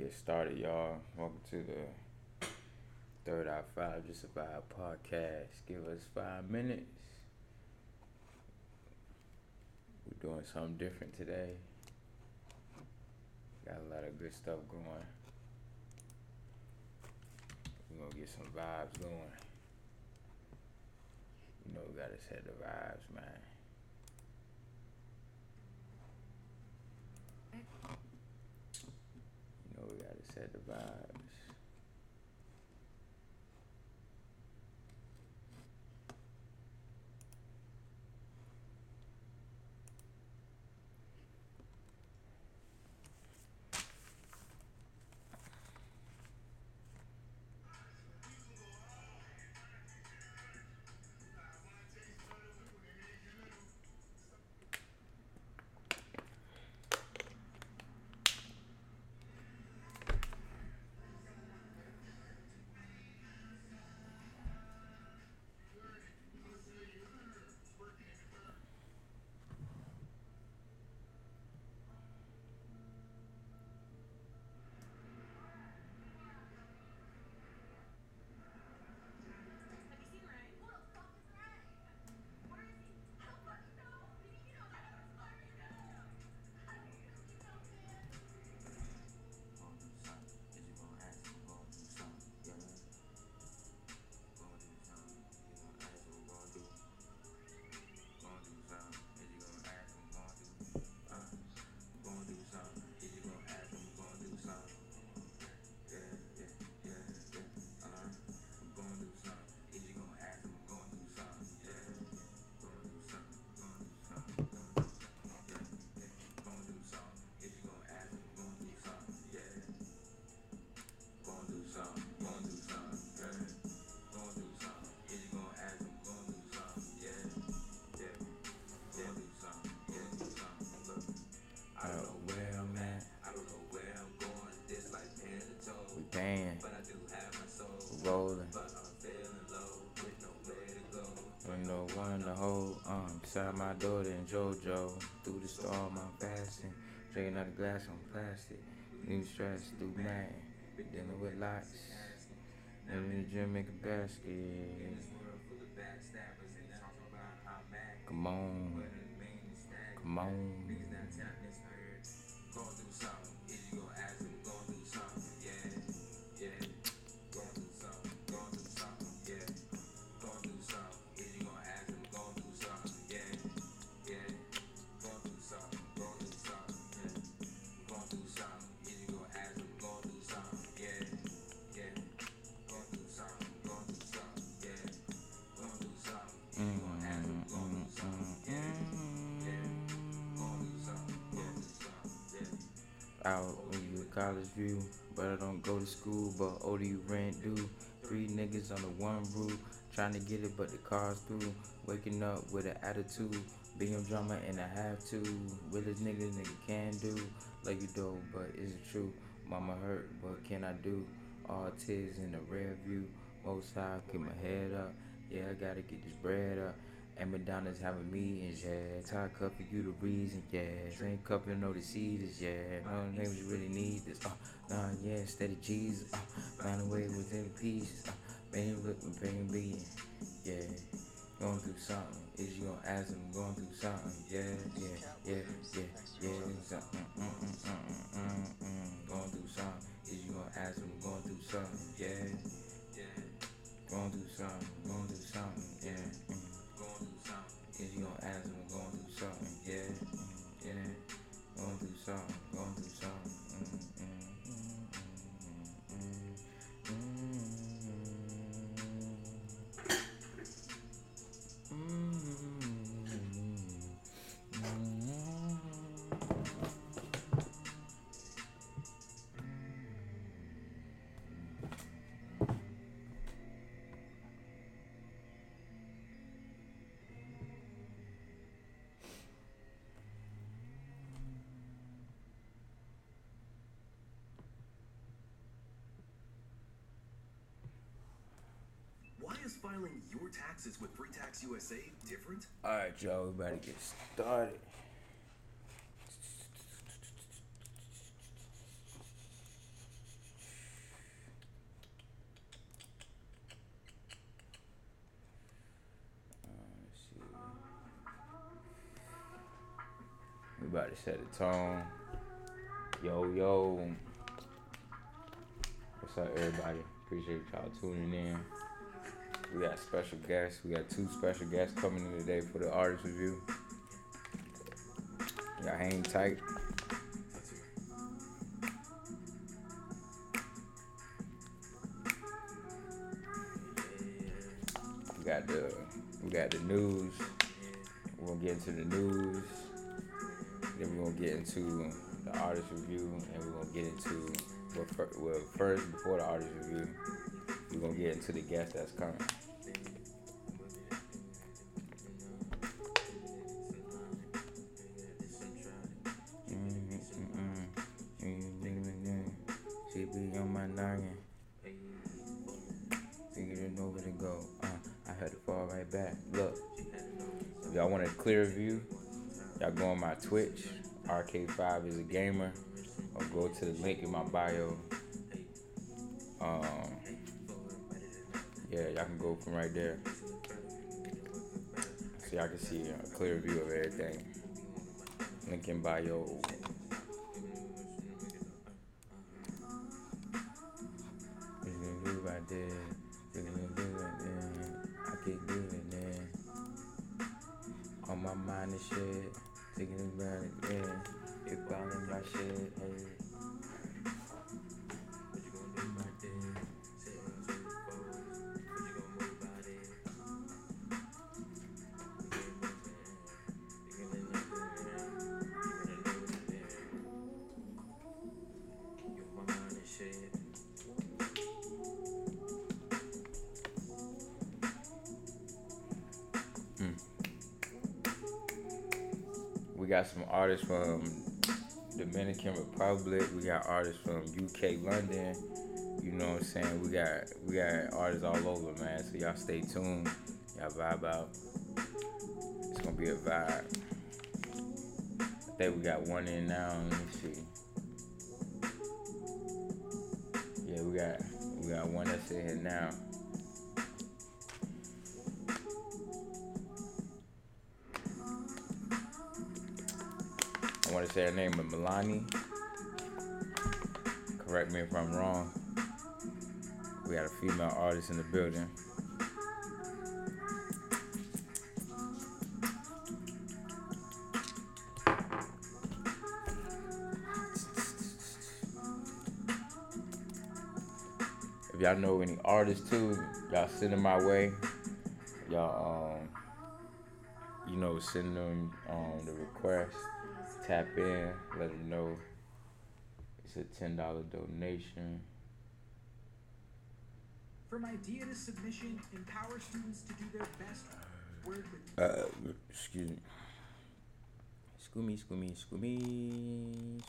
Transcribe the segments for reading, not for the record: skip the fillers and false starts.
get started, y'all. Welcome to the Third Eye Five Just Survive podcast. Give us 5 minutes. We're doing something different today. Got a lot of good stuff going. We're gonna get some vibes going. We gotta set the vibes, man. We gotta set the vibes. Damn, rolling. Ain't no one to hold. Beside my daughter and JoJo. Through the storm, I'm passing. Drinking out of glass on plastic. New stress through man. Dealing with lots. And in the gym, make a basket. Come on. Come on. Out when you at College View, but I don't go to school, but ODU rent due. 3 niggas on the one roof, trying to get it, but the car's through. Waking up with an attitude, being drama and I have to. Realest nigga can do, like you do, but is it true? Mama hurt, what can I do? All tears in the rear view, most high, keep my head up. Yeah, I gotta get this bread up. And Madonna's having meetings, yeah. Tie cup for you the reason, yeah. Same cup you know the seed is, yeah. No names you really need this, nah, yeah. Steady Jesus, find a way within pieces, man, look, bang, being, yeah. Going through something, is you gonna ask him going through something, yeah. Something, going through something, is you gonna ask him going through something, yeah. Going through something, yeah. Is you gonna ask him going through something, yeah. Going through something, Why is filing your taxes with Free Tax USA different? Alright, y'all, we about to get started. about to set the tone. Yo. What's up, everybody? Appreciate y'all tuning in. We got special guests. We got 2 special guests coming in today for the artist review. Y'all hang tight. We got the news. We're gonna get into the news. Then we're gonna get into the artist review, and we're gonna get into first before the artist review, we're gonna get into the guest that's coming. She be on my noggin. Thinking know where to go. I had to fall right back. Look, if y'all want a clear view, y'all go on my Twitch. RK5 is a gamer. Or go to the link in my bio. Yeah, y'all can go from right there. So y'all can see a clear view of everything. Link in bio. I can't do it, man. On my mind and shit. Thinking about it, yeah. If all in my shit, hey. What you gonna do about that? Say what I'm saying before. What you gonna move about it? You gonna know it. You my mind and shit. We got some artists from Dominican Republic. We got artists from UK, London. You know what I'm saying? We got artists all over, man. So y'all stay tuned. Y'all vibe out. It's gonna be a vibe. I think we got one in now. Let me see. Yeah, we got one that's in here now. I want to say her name is Milani. Correct me if I'm wrong. We got a female artist in the building. If y'all know any artists too, y'all send them my way. Y'all, send them the request. Tap in, let them know it's a $10 donation. From idea to submission, empower students to do their best work with. Excuse me. Scoomy.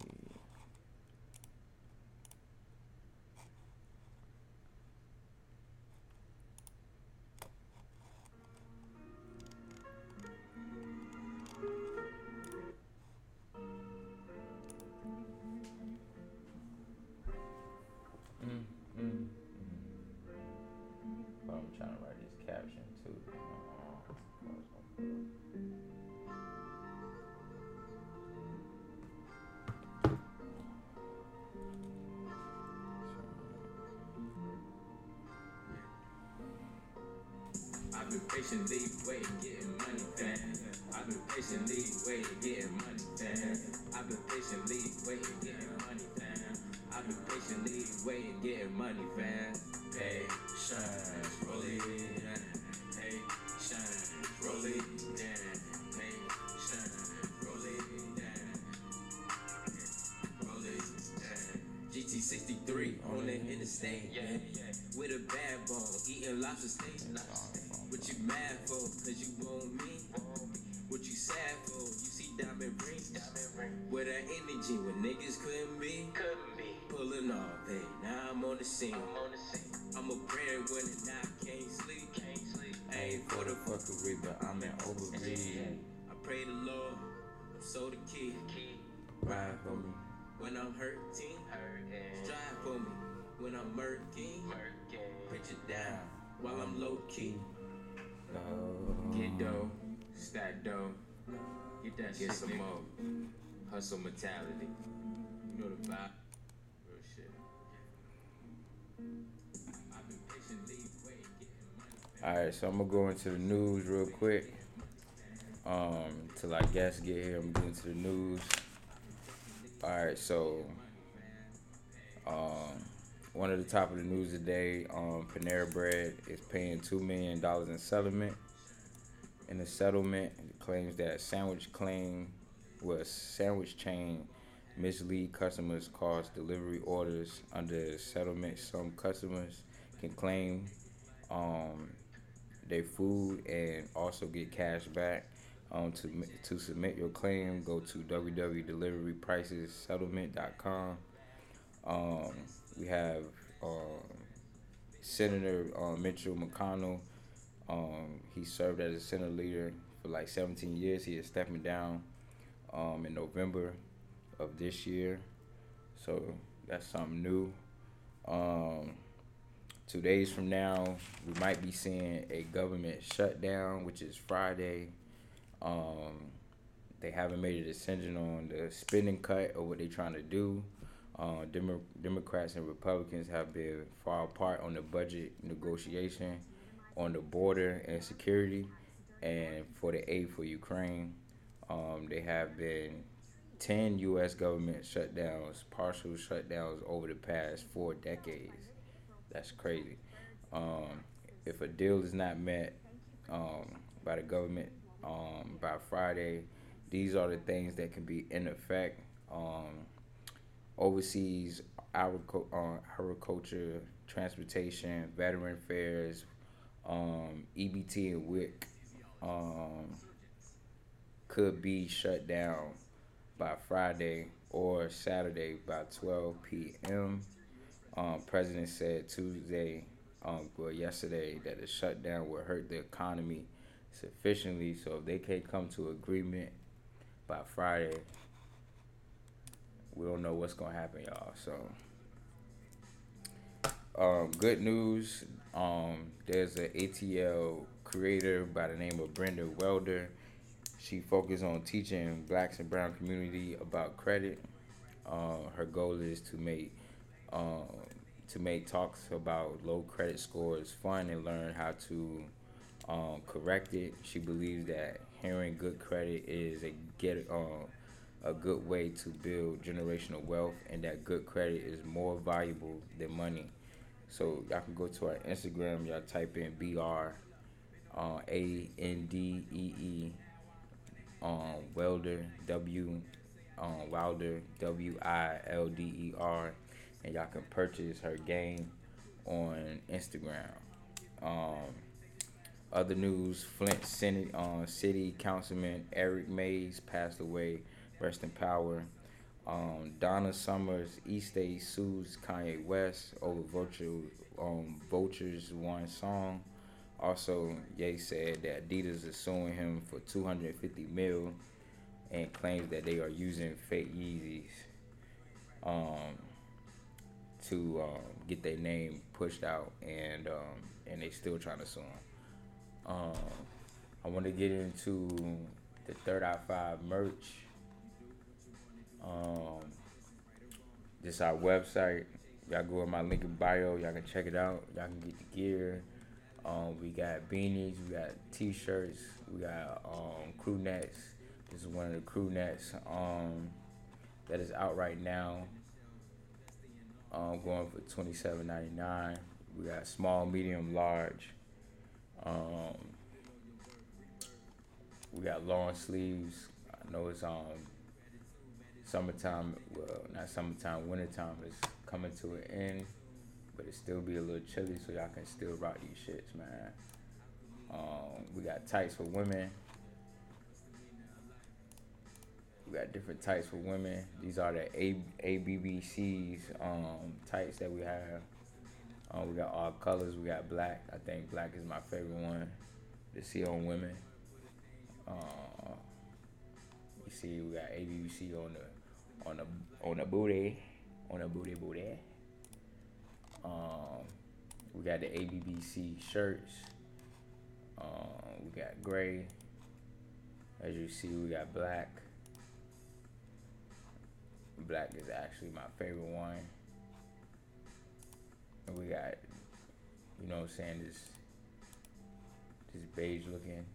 I'm trying to write this caption too. I've been patiently waiting, getting money fast. I've been patiently waiting, getting money fast. I've been patiently waiting, getting money fast. I've been patiently waiting, getting money fast. Hey, shine, roll it down. Hey, shine, roll it down. Hey, shine, roll it down. Roll it down. GT63 on the interstate, yeah. With a bad ball, eating lobster steak. What you mad for? Cause you want me? What you sad for? You see diamond rings? With that energy when niggas couldn't be. Pulling off, hey, now I'm on the scene. I'm a breadwinner, now I can't sleep. I ain't for the fuckery, but I'm in overread. I pray the Lord, I'm so the key. Ride for me when I'm hurting. Strive for me when I'm murking. Put it down while I'm low key. Get dough, stack dough. Get that shit, some more. Hustle mentality. You know the vibe. Real shit. I've been patiently waiting, getting money. Alright, so I'm gonna go into the news real quick. Till our guests get here, I'm getting to the news. Alright, so one of the top of the news today, Panera Bread is paying $2 million in settlement. In the settlement, it claims that sandwich chain mislead customers cause delivery orders. Under the settlement, some customers can claim their food and also get cash back. To submit your claim, go to www.deliverypricessettlement.com. We have Senator Mitchell McConnell. He served as a Senate leader for like 17 years. He is stepping down in November of this year. So that's something new. 2 days from now, we might be seeing a government shutdown, which is Friday. They haven't made a decision on the spending cut or what they're trying to do. Democrats and Republicans have been far apart on the budget negotiation, on the border and security, and for the aid for Ukraine. There have been 10 U.S. government shutdowns, partial shutdowns over the past 4 decades. That's crazy. If a deal is not met by the government by Friday, these are the things that can be in effect. Overseas agriculture, transportation, veteran affairs, EBT and WIC could be shut down by Friday or Saturday by 12 p.m. President said yesterday that the shutdown will hurt the economy sufficiently, so if they can't come to agreement by Friday, we don't know what's gonna happen, y'all. So, good news. There's an ATL creator by the name of Brenda Welder. She focuses on teaching blacks and brown community about credit. Her goal is to make talks about low credit scores fun and learn how to correct it. She believes that hearing good credit is a good way to build generational wealth, and that good credit is more valuable than money. So y'all can go to our Instagram. Y'all type in BRANDEE Welder Wilder WILDER, and y'all can purchase her game on Instagram. Other news: Flint City Councilman Eric Mays passed away. Rest in power. Donna Summers, Eastay sues Kanye West over Vulture's one song. Also, Ye said that Adidas is suing him for $250 million and claims that they are using fake Yeezys to get their name pushed out, and they still trying to sue him. I want to get into the Third Eye 5 merch. This is our website. Y'all go in my link in bio. Y'all can check it out. Y'all can get the gear. We got beanies. We got t-shirts. We got crew nets. This is one of the crew nets that is out right now. Going for $27.99. We got small, medium, large. We got long sleeves. I know it's summertime, well, not summertime, wintertime is coming to an end, but it still be a little chilly, so y'all can still rock these shits, man. We got tights for women. We got different tights for women. These are the ABBC's tights that we have. We got all colors. We got black. I think black is my favorite one to see on women. You see, we got ABBC on the booty, booty. We got the ABBC shirts. We got gray. As you see, we got Black. Black is actually my favorite one. And we got, you know what I'm saying, this beige looking.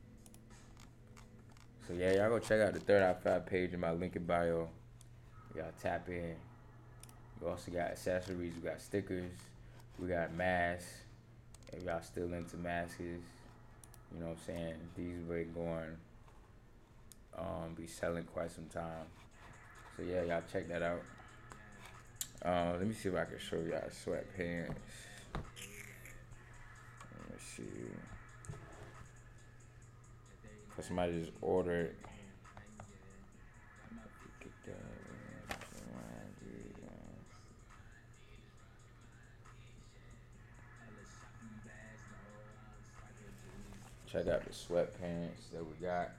So yeah, y'all go check out the Third Eye 5 page in my link in bio. You gotta tap in. We also got accessories. We got stickers. We got masks. If y'all still into masks, you know what I'm saying, these will going be selling quite some time. So yeah, y'all check that out. Let me see if I can show y'all sweatpants. Let me see. Cause somebody just ordered. Check out the sweatpants that we got.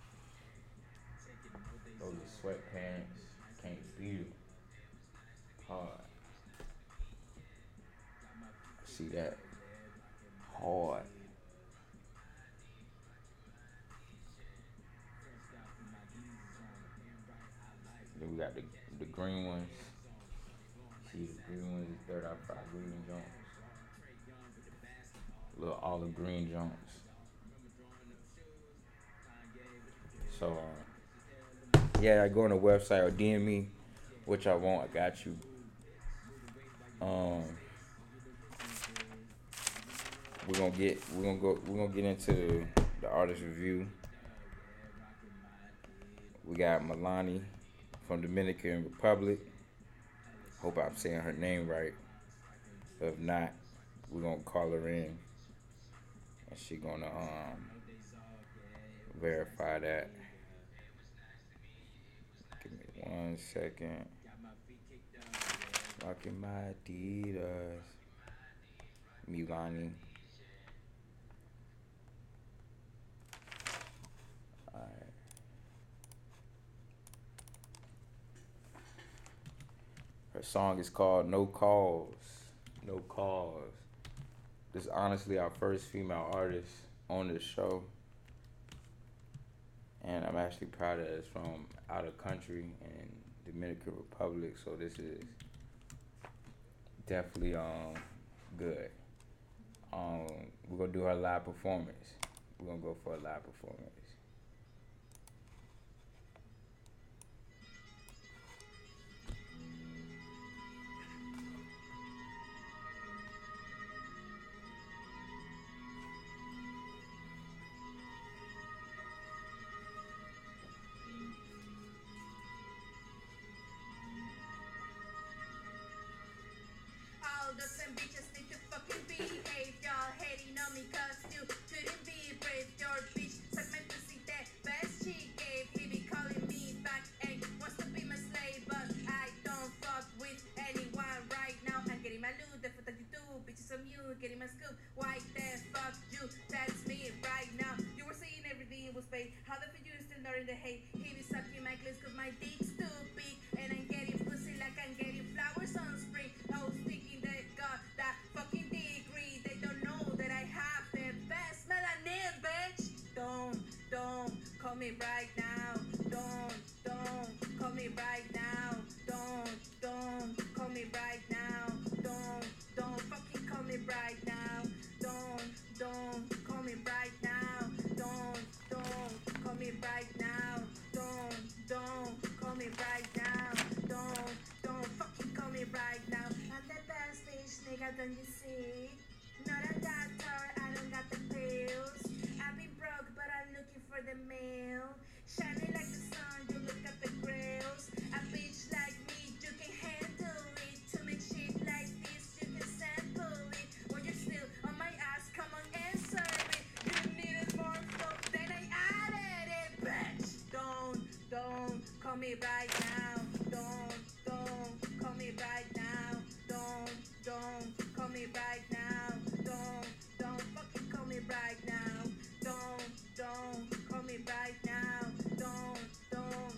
Those are sweatpants. Can't beat them. Hard. See that? Hard. Then we got the green ones. See the green ones, the Third Eye 5 green joints. Little olive green joints. So yeah, I go on the website or DM me what y'all want. I got you. We're gonna get into the artist review. We got Milani from Dominican Republic. Hope I'm saying her name right. If not, we're gonna call her in and she gonna verify that. Give me 1 second. Rocking my Adidas. Milani. Alright. Her song is called No Cause. No Cause. This is honestly our first female artist on this show. And I'm actually proud of it. It's from out of country in Dominican Republic, so this is definitely good. We're gonna do her live performance. We're gonna go for a live performance. All the same bitches need to fucking behave. Y'all hating on me cause you couldn't be brave. Your bitch suck my pussy, that best she gave. He be calling me back and wants to be my slave, but I don't fuck with anyone right now. I'm getting my loot, the foot that you do, bitches on you, getting my scoop. Why the fuck you? That's me right now. You were saying everything was paid. How the fuck you still not in the hate? He be sucking my clips cause my dick's too big, and I'm getting pussy like I'm getting flowers on spring. I was thinking that God, that fucking degree. They don't know that I have the best melanin, bitch. Don't call me right now. Don't call me right now. Don't call me right now. Don't fucking call me right now. Don't call me right now. Don't call me right now. Don't call me right now. Don't fucking call me right now. I'm the best bitch, nigga, don't you see? Not a doctor, I don't got the pills. I've been broke, but I'm looking for the mail. Shining like the sun, you look at the grills. A bitch like me, you can handle it. To make shit like this, you can sample it. When you're still on my ass, come on and serve it. You needed more flow than I added it, bitch. Don't call me right now. Don't call me right now. Don't call me right now. Don't fucking call me right now. Don't call me right now. Don't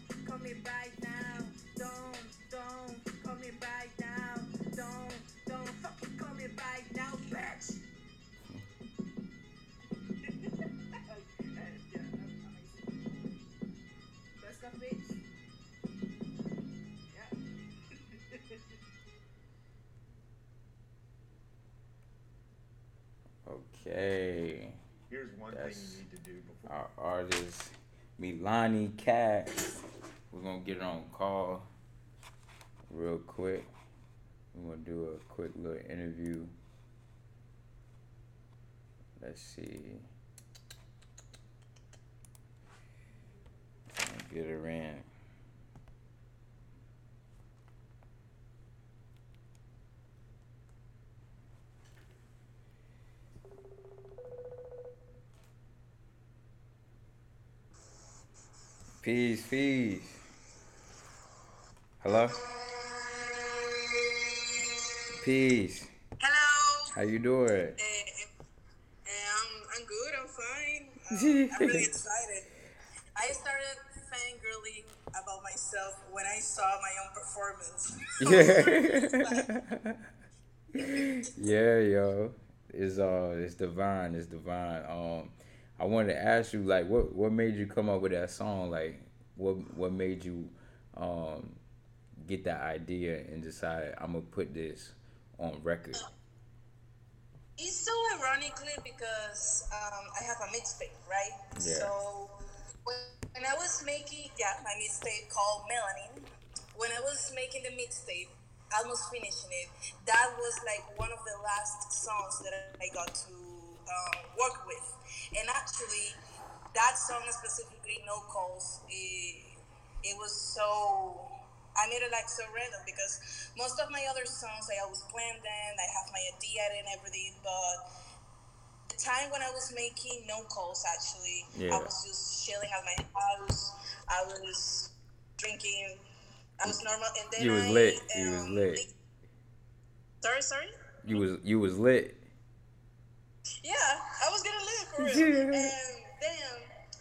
Okay. Here's one That's thing you need to do before. our artist, Milani Cat. We're gonna get it on call real quick. We're gonna do a quick little interview. Let's see. Get her in. Peace, peace. Hello? Peace. Hello. How you doing? I'm good. I'm fine. I'm really excited. I started fangirling about myself when I saw my own performance. Yeah, yo. It's divine. It's divine. I wanted to ask you, like, what made you come up with that song? Like, what made you get that idea and decide I'm gonna put this on record? It's so ironically because I have a mixtape, right? Yeah. So when I was making my mixtape called Melanin, when I was making the mixtape, almost finishing it, that was like one of the last songs that I got to work with. And actually, that song specifically, No Calls, it was so. I made it like so random because most of my other songs I always plan them, I have my idea and everything, but the time when I was making No Calls, actually, Yeah. I was just chilling at my house, I was drinking, I was normal, and then You was lit. You was lit. Sorry? You was lit. Yeah, I was gonna live for real. And then,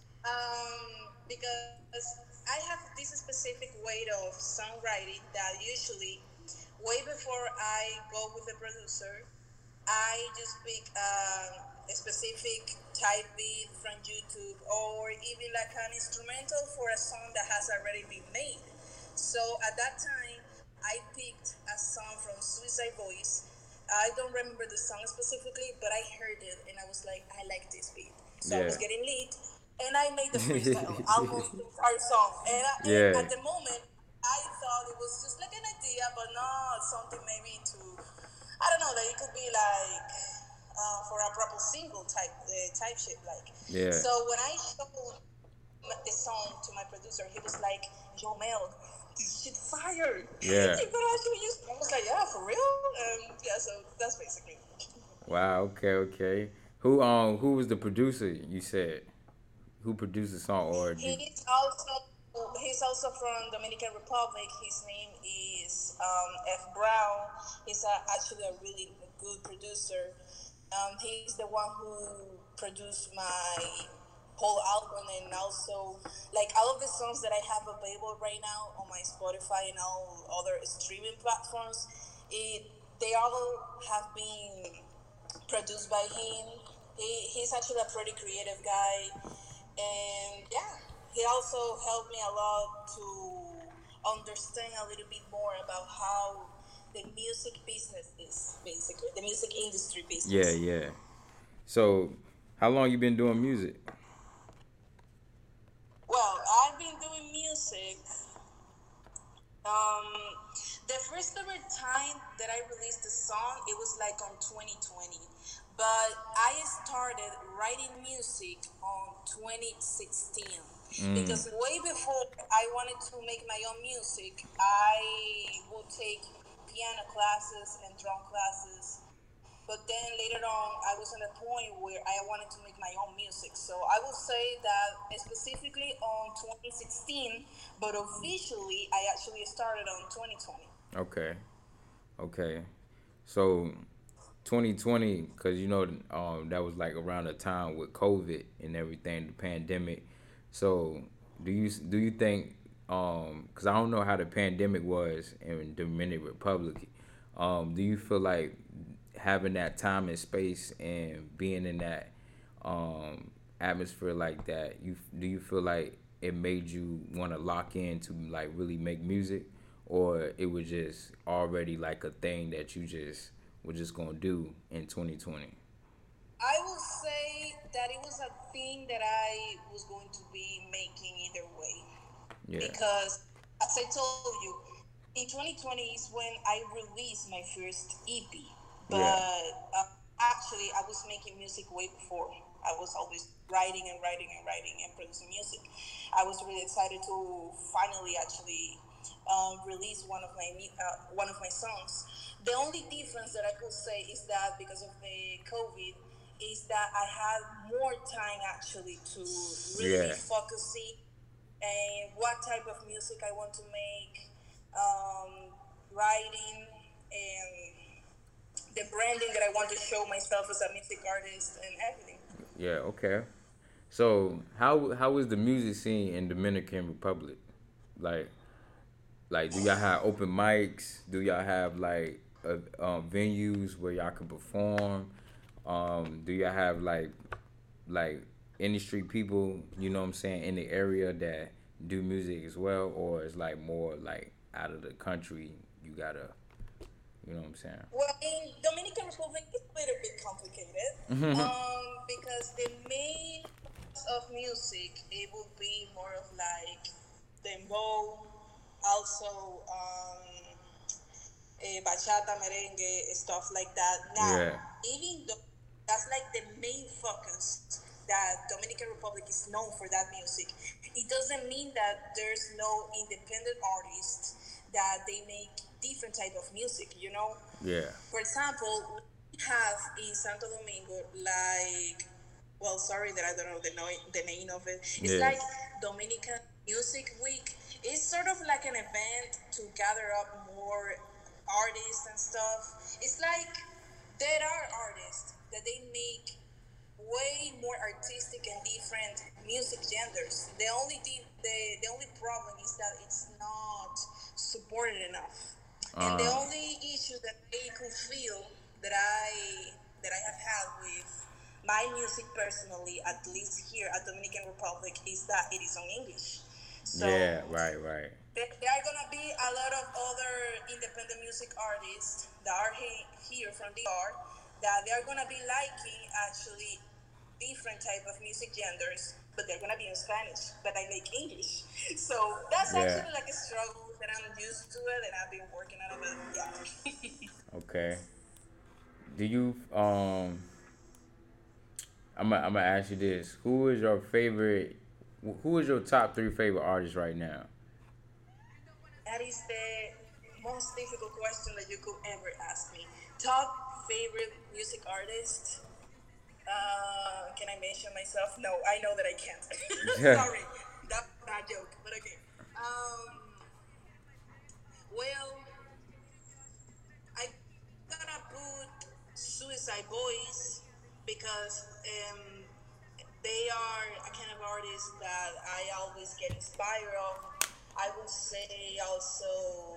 because I have this specific way of songwriting that usually, way before I go with the producer, I just pick a specific type beat from YouTube or even like an instrumental for a song that has already been made. So at that time, I picked a song from Suicide Voice. I don't remember the song specifically, but I heard it and I was like, I like this beat. So I was Yeah. getting lit and I made the freestyle, almost the entire song. And Yeah. at the moment, I thought it was just like an idea, but not something maybe to, I don't know, that it could be like for a proper single type shit. Like, Yeah. so when I showed the song to my producer, he was like, "Yo, Mel, this shit fire. Yeah. You could actually use." I was like, "Yeah, for real." Yeah, so that's basically. Wow. Okay. Who was the producer? You said who produced the song, or did, He's also from Dominican Republic. His name is F. Brown. He's actually a really good producer. He's the one who produced my whole album and also like all of the songs that I have available right now on my Spotify and all other streaming platforms. They all have been produced by him. He's actually a pretty creative guy, and yeah, he also helped me a lot to understand a little bit more about how the music business is, basically the music industry business. yeah. So, how long you been doing music? Well, I've been doing music. Um, the first ever time that I released a song, it was like on 2020. But I started writing music on 2016. Because way before I wanted to make my own music, I would take piano classes and drum classes. But then later on, I was at a point where I wanted to make my own music. So I will say that specifically on 2016, but officially I actually started on 2020. Okay. So, 2020, because that was like around the time with COVID and everything, the pandemic. So, do you think because I don't know how the pandemic was in Dominican Republic, do you feel like having that time and space and being in that atmosphere like that, do you feel like it made you want to lock in to like really make music, or it was just already like a thing that you just were just gonna do in 2020? I will say that it was a thing that I was going to be making either way. Yeah. Because, as I told you, in 2020 is when I released my first EP. But Yeah. actually, I was making music way before. I was always writing and writing and writing and producing music. I was really excited to finally actually release one of my songs. The only difference that I could say is that because of the COVID, is that I had more time actually to really be Yeah. focusing and what type of music I want to make, um, writing, and the branding that I want to show myself as a music artist and everything. Yeah. Okay. So how is the music scene in Dominican Republic? Like do y'all have open mics? Do y'all have like venues where y'all can perform? Do y'all have like industry people? You know what I'm saying, in the area that do music as well, or it's like more like out of the country? You gotta, you know what I'm saying? Well, in Dominican Republic, it's a little bit complicated because the main types of music it will be more of like dembow, also bachata, merengue, stuff like that. Now, Yeah. even though that's like the main focus that Dominican Republic is known for that music, it doesn't mean that there's no independent artists that they make different type of music. You know, Yeah. for example, we have in Santo Domingo like, well, sorry that I don't know the name of it. It's Yeah. like Dominican Music Week. It's sort of like an event to gather up more artists and stuff. It's like there are artists that they make way more artistic and different music genders. The only problem is that it's not supported enough. And the Uh. only issue that I could feel that I have had with my music personally, at least here at Dominican Republic, is that it is on English. So Yeah. Right. Right. there are gonna be a lot of other independent music artists that are here from DR that they are gonna be liking actually different type of music genders, but they're gonna be in Spanish, but I make English. So that's Yeah. actually like a struggle that I'm used to it and I've been working on it. But yeah. Okay. Do you I'm gonna ask you this: Who is your favorite? Who is your top three favorite artists right now? That is the most difficult question that you could ever ask me. Top favorite music artist? Can I mention myself? No, I know that I can't. Yeah. Sorry, that's not a joke, but okay. Well, I gotta put Suicide Boys because they are a kind of artist that I always get inspired of. I would say also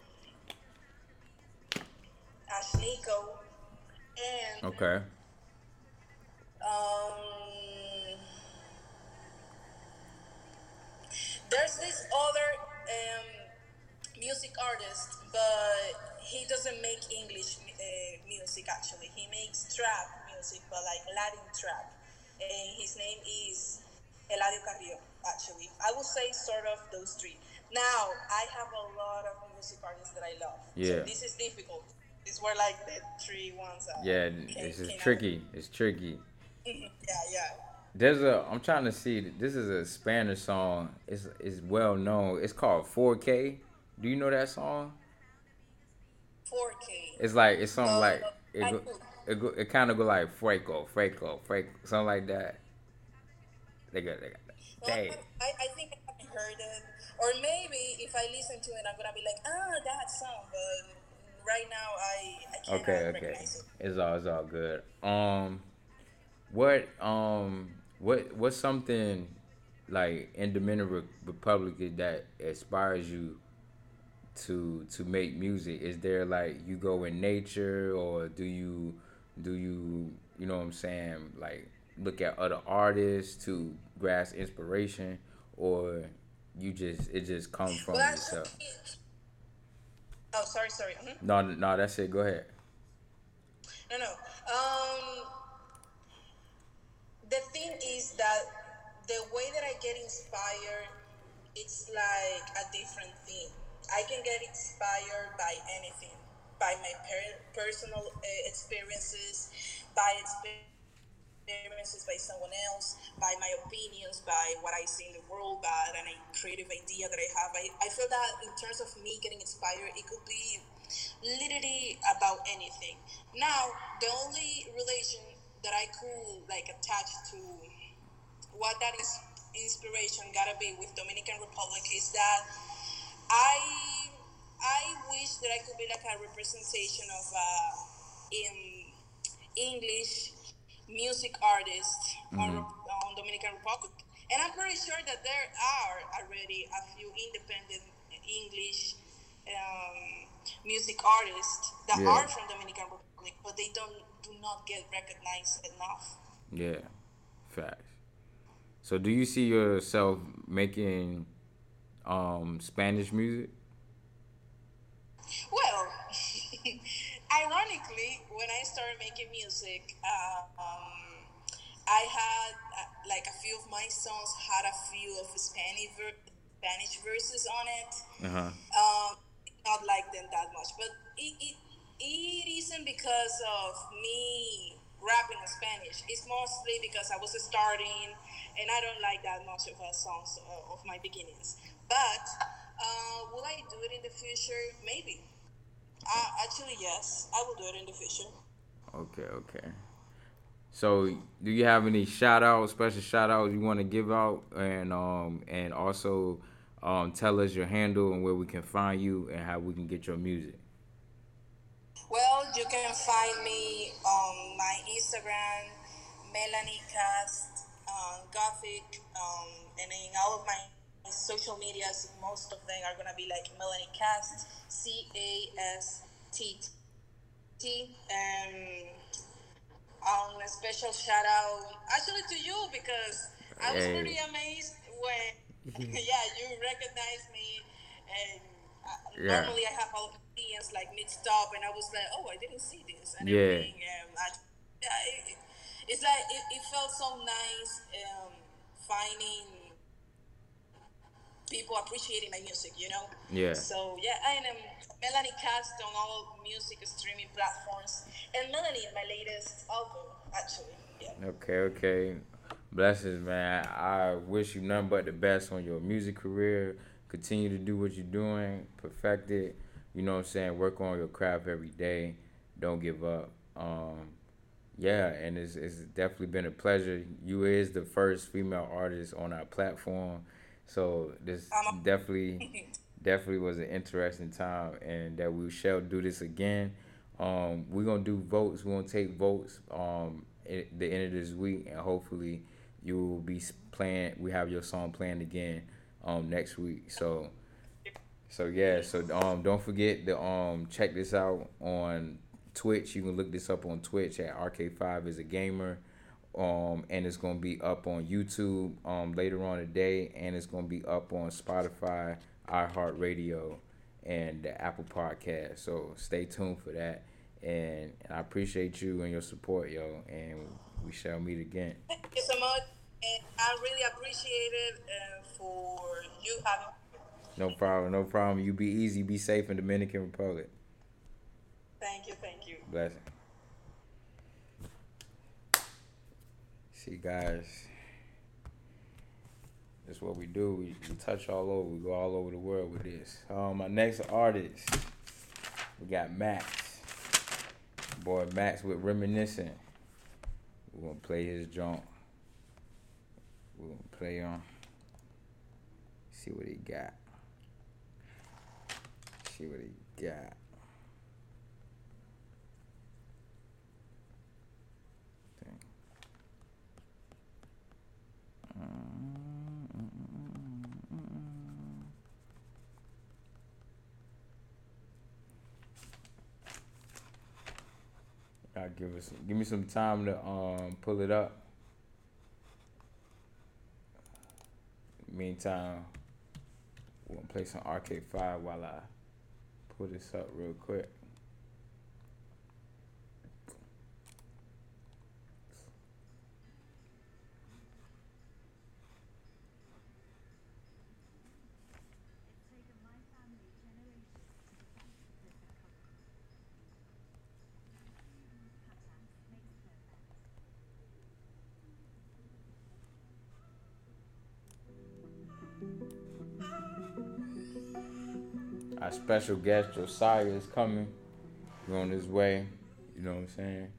Ashniko and Okay. um, there's this other music artist, but he doesn't make English music actually. He makes trap music, but like Latin trap. And his name is Eladio Carrillo, actually. I would say sort of those three. Now, I have a lot of music artists that I love. So Yeah. this is difficult. These were like the three ones that Yeah. This is came out. tricky. It's tricky. Yeah, yeah. There's a. I'm trying to see. This is a Spanish song. It's well known. It's called 4K. Do you know that song? 4K. It's like it's something like I do. it kind of go like Freco, something like that. They got No, dang. I think I haven't heard it. Or maybe if I listen to it, I'm going to be like, that song. But right now, I cannot Okay, okay. recognize it. It's all good. What's something like in Dominican Republic that inspires you to make music? Is there like you go in nature, or do you you know what I'm saying, like look at other artists to grasp inspiration, or it just comes from Well, yourself? actually, oh, sorry. No, that's it. Go ahead. No. the thing is that the way that I get inspired, it's like a different thing. I can get inspired by anything, by my personal experiences, by experiences by someone else, by my opinions, by what I see in the world, by any creative idea that I have. I feel that in terms of me getting inspired, it could be literally about anything. Now, the only relation that I could like attach to what that is inspiration gotta be with Dominican Republic is that I I wish that I could be like a representation of in English music artists on Dominican Republic, and I'm pretty sure that there are already a few independent English music artists that Yeah, are from Dominican Republic, but they don't do not get recognized enough. yeah, facts. So do you see yourself making Spanish music? Well, ironically, when I started making music, I had like a few of my songs had a few of Spanish verses on it. Uh huh. Not like them that much, but it isn't because of me rapping in Spanish. It's mostly because I was starting, and I don't like that much of a songs of my beginnings. But will I do it in the future? Maybe. Actually, yes, I will do it in the future. Okay, okay. So, do you have any shout outs, special shout outs you want to give out, and also tell us your handle and where we can find you and how we can get your music? Well, you can find me on my Instagram, Melanie Cast, Gothic, and in all of my social medias, most of them are gonna be like Melanie Cast, CASTT, and a special shout out actually to you because I was Hey, pretty amazed when yeah you recognized me and yeah, normally I have all the audience like mid stop and I was like oh I didn't see this and yeah, everything yeah, it's like it felt so nice finding people appreciating my music, you know. yeah. So yeah, I am Melanie Cast on all music streaming platforms, and Melanie, my latest album, actually. Yeah. Okay, okay. Blessings, man. I wish you nothing but the best on your music career. Continue to do what you're doing, perfect it. You know what I'm saying? Work on your craft every day. Don't give up. Yeah, and it's definitely been a pleasure. You is the first female artist on our platform, so this Um, definitely was an interesting time, and that we shall do this again. We're gonna do votes. We're gonna take votes at the end of this week, and hopefully you will be playing. We have your song playing again next week. So yeah, so don't forget to check this out on Twitch. You can look this up on Twitch at RK5 is a gamer. And it's gonna be up on YouTube later on today, and it's gonna be up on Spotify, iHeartRadio, and the Apple Podcast. So stay tuned for that. And I appreciate you and your support, yo. And we shall meet again. thank you so much, and I really appreciate it for you having. No problem, no problem. You be easy, be safe in Dominican Republic. Thank you, thank you. Blessing. See, guys, that's what we do. We touch all over. We go all over the world with this. My next artist, we got Max. Boy, Max with Reminiscent. We're gonna play his joint. We're gonna play on. See what he got. See what he got. I'll give me some time to pull it up. Meantime, we're gonna play some Arcade 5 while I pull this up real quick. Our special guest Josiah is coming. We're on his way. You know what I'm saying?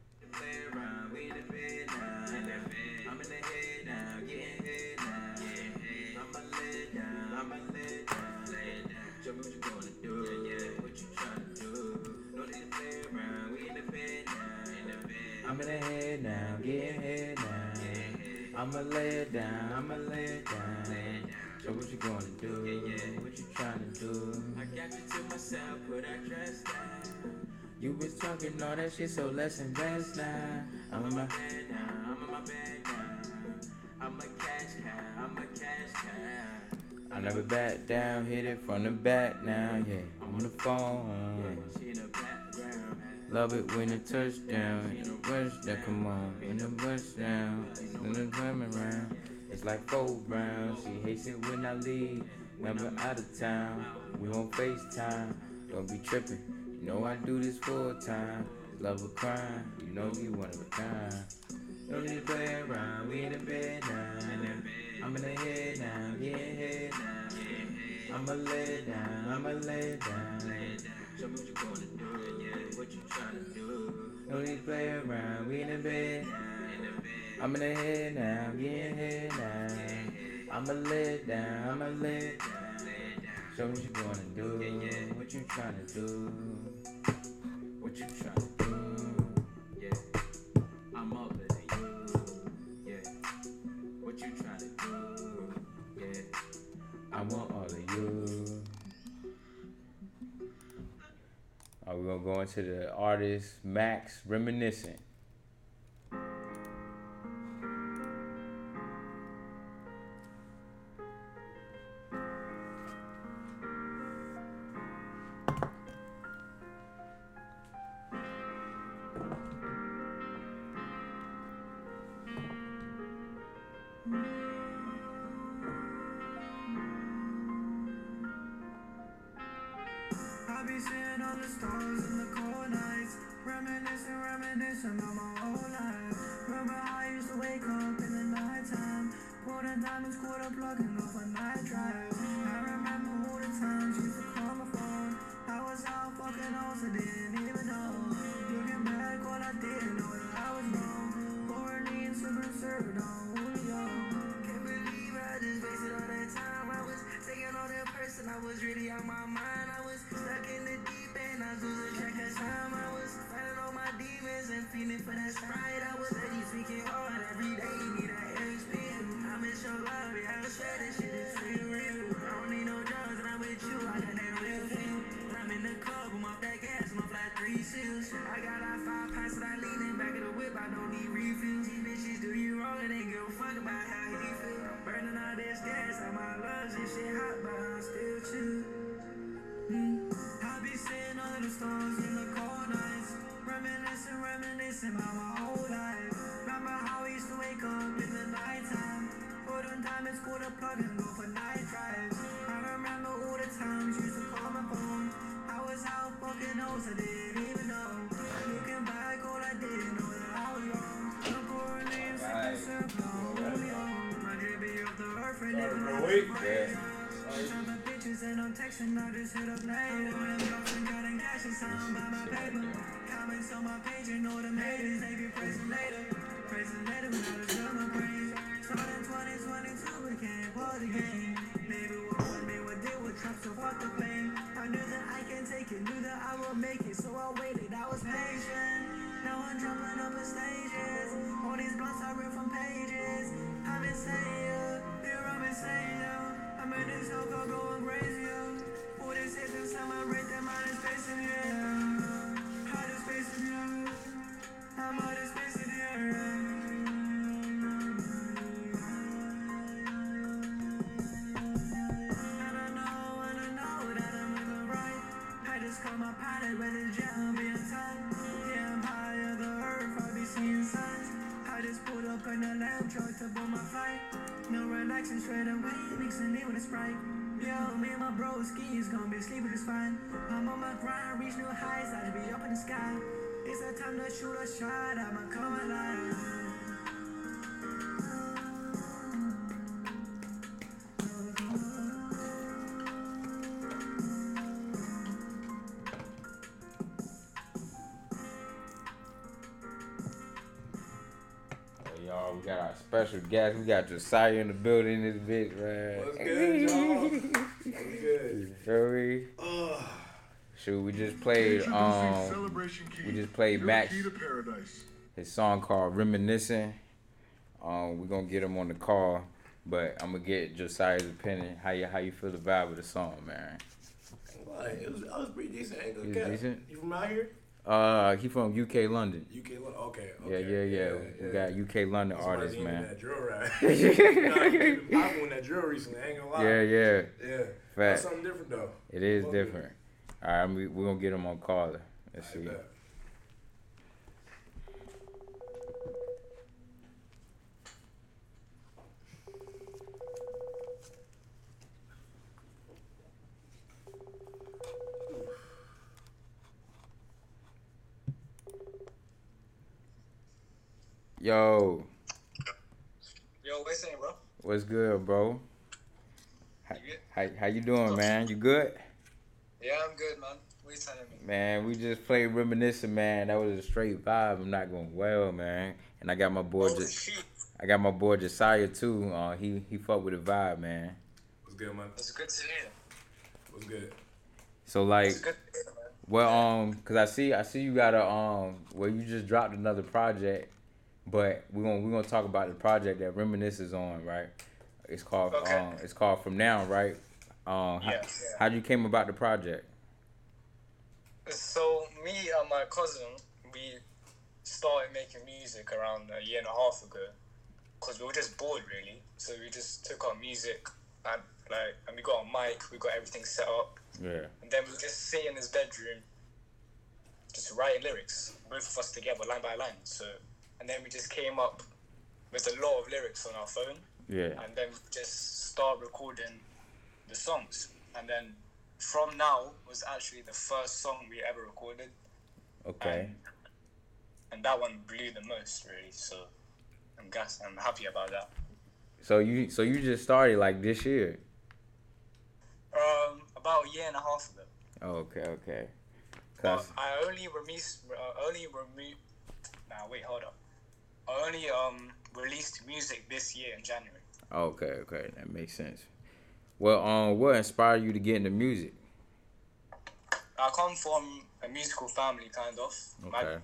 I'm in the head now, getting head now. I'ma lay it down, I'ma lay it down. So what you gonna do? What you trying to do? I got you to myself, but I dress down. You was talking all that shit, so let's invest now. I'm in my bed now, I'm in my bed now. I'm a cash cow, I'm a cash cow. I never back down, hit it from the back now, yeah. I'm on the phone. Yeah, she in the background. Love it when it touchdown, in the west down, come on, in the west down, in the coming around. It's like 4 rounds, she hates it when I leave, never out of town. We on FaceTime, don't be tripping, you know I do this full time. Love a crime, you know you one of a kind. Don't need to play around, we in the bed now. I'm in the head now, getting head now. I'ma lay it down, I'ma lay it down. Show me what you gonna do, yeah, what you tryna do. Don't need to play around, we in the bed. I'm in the head now, getting head now. I'ma lay it down, I'ma lay it down. Show me what you gonna do, what you tryna do. What you tryna do, yeah. I'm up than you, yeah. What you tryna do, yeah. I want all of you. We're gonna go into the artist Max Reminiscent. I be seeing all the stars in the cold nights, reminiscing about my whole life. Remember how I used to wake up in the nighttime, pull the diamonds, quarter plug and go for night drive. I remember all the times you used to call my phone. I was out fucking hoes, I didn't even know. Looking back, all I didn't know that I was wrong. Poorly and super served on Julio. Can't believe I just wasted all that time. I was taking all that person, I was really out my mind. I was stuck in the deep end, I was losing track of time. I was fighting all my demons and feeling for that sprite. I was steady speaking hard every day, need that XP. I miss your love, yeah, I swear this shit is real. I don't need no drugs and I'm with you, I got that real feel. I'm in the club, I'm off that gas, I'm off like 3 seals. I got out 5 pints and I lean in back of the whip, I don't need refills. These bitches do you wrong and they give a fuck about how he feel. I'm burning all this gas, all my lungs and shit hot, but I'm still chill. I be seeing all of the stars in the cold nights, reminiscing about my whole life. Remember how we used to wake up in the nighttime, put on diamonds, pull the plug and go for night drives. I remember all the times you used to call my phone. I was out fucking hoes, I didn't even know. Looking back, all I didn't know that I was wrong. I'm pouring in sipping syrup, Julio. My baby off the earth and living like jumping bitches and I'm texting, I just hit up later. When I'm lost and got in cash and sound by my paper. Comments on my page and all them haters, they be praising later. Praising later when I was on my brain. Starting 2022, we can't play the game. Maybe what one me would deal with Trump, so fuck the blame. I knew that I can take it, knew that I would make it, so I waited, I was patient. Now I'm jumping up in stages. All these blunts I read from pages. I've been saying, here I've been saying, I made this whole girl going crazy, yeah. All this hit this time I rate that mind is spacing, yeah. How this spacing, yeah. I'm out of spacing, yeah. And I know that I'm living right. I just call my pilot with his jet, I'll be in time. Yeah, I'm high of the earth, I be seeing signs. I just pulled up in the lamb truck to board my flight. No relaxing straight away, mixing it with a Sprite. Yo, me and my bro skis gonna be sleeping just fine. I'm on my grind, reach new heights, I just be up in the sky. It's that time to shoot a shot, I'ma come alive. Y'all, we got our special guest. We got Josiah in the building. This bitch, man. What's good, y'all? What's good? You feel me? Shoot, we just played. We just played Max. His song called "Reminiscing." We gonna get him on the call, but I'm gonna get Josiah's opinion. How you feel the vibe of the song, man? Like, I was pretty decent. Ain't It gonna was decent? You from out here? He from UK London. UK London. Okay. Yeah. We got UK London artists, man. That drill rap. I won that drill recently. I ain't gonna lie. Yeah. That's Fact. something different though. It is different. All right, we're gonna get him on call. Let's see. Bet. Yo, what's up, bro? what's good, bro? How you doing, man? You good? Yeah, I'm good, man. What you telling me? Man, we just played Reminiscing, man. That was a straight vibe. I'm not going well, man. And I got my boy, Josiah too. He fucked with the vibe, man. What's good, man? It's good to hear. What's good? So like, It's good to hear, man. well, cause I see you got a well, you just dropped another project, but we're gonna talk about the project that Reminisce is on, right? It's called From Now, right? How'd you came about the project? So me and my cousin, we started making music around a year and a half ago, cause we were just bored, really. So we just took our music and we got a mic, we got everything set up. Yeah. And then we would just sit in his bedroom, just writing lyrics, both of us together, line by line. And then we just came up with a lot of lyrics on our phone. Yeah. And then we just start recording the songs. And then From Now was actually the first song we ever recorded. Okay. And that one blew the most, really. So I'm happy about that. So you just started like this year? About a year and a half ago. Oh, okay. But I only released music this year in January. Okay, that makes sense. Well, what inspired you to get into music? I come from a musical family, kind of. Okay.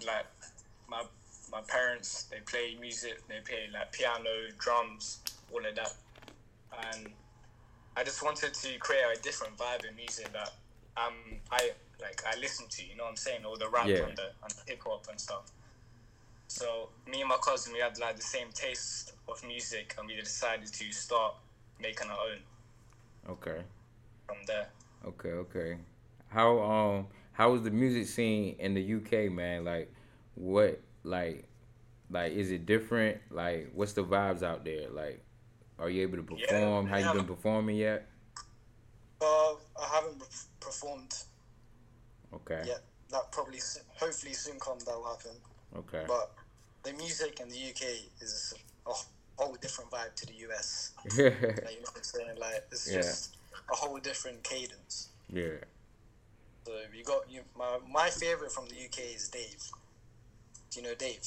My parents, they play music. They play like piano, drums, all of that. And I just wanted to create a different vibe in music that I listen to. You know what I'm saying? All the rap and the hip hop and stuff. So me and my cousin, we had like the same taste of music, and we decided to start making our own. Okay. From there. Okay. How was the music scene in the UK, man? Like, what, like is it different? Like, what's the vibes out there? Like, are you able to perform? How you been performing yet? I haven't performed. Okay. Yeah, that probably, hopefully soon that will happen. Okay. But the music in the UK is a whole different vibe to the US. Yeah. Like, you know what I'm saying? Like, it's just a whole different cadence. Yeah. So you got my favorite from the UK is Dave. Do you know Dave?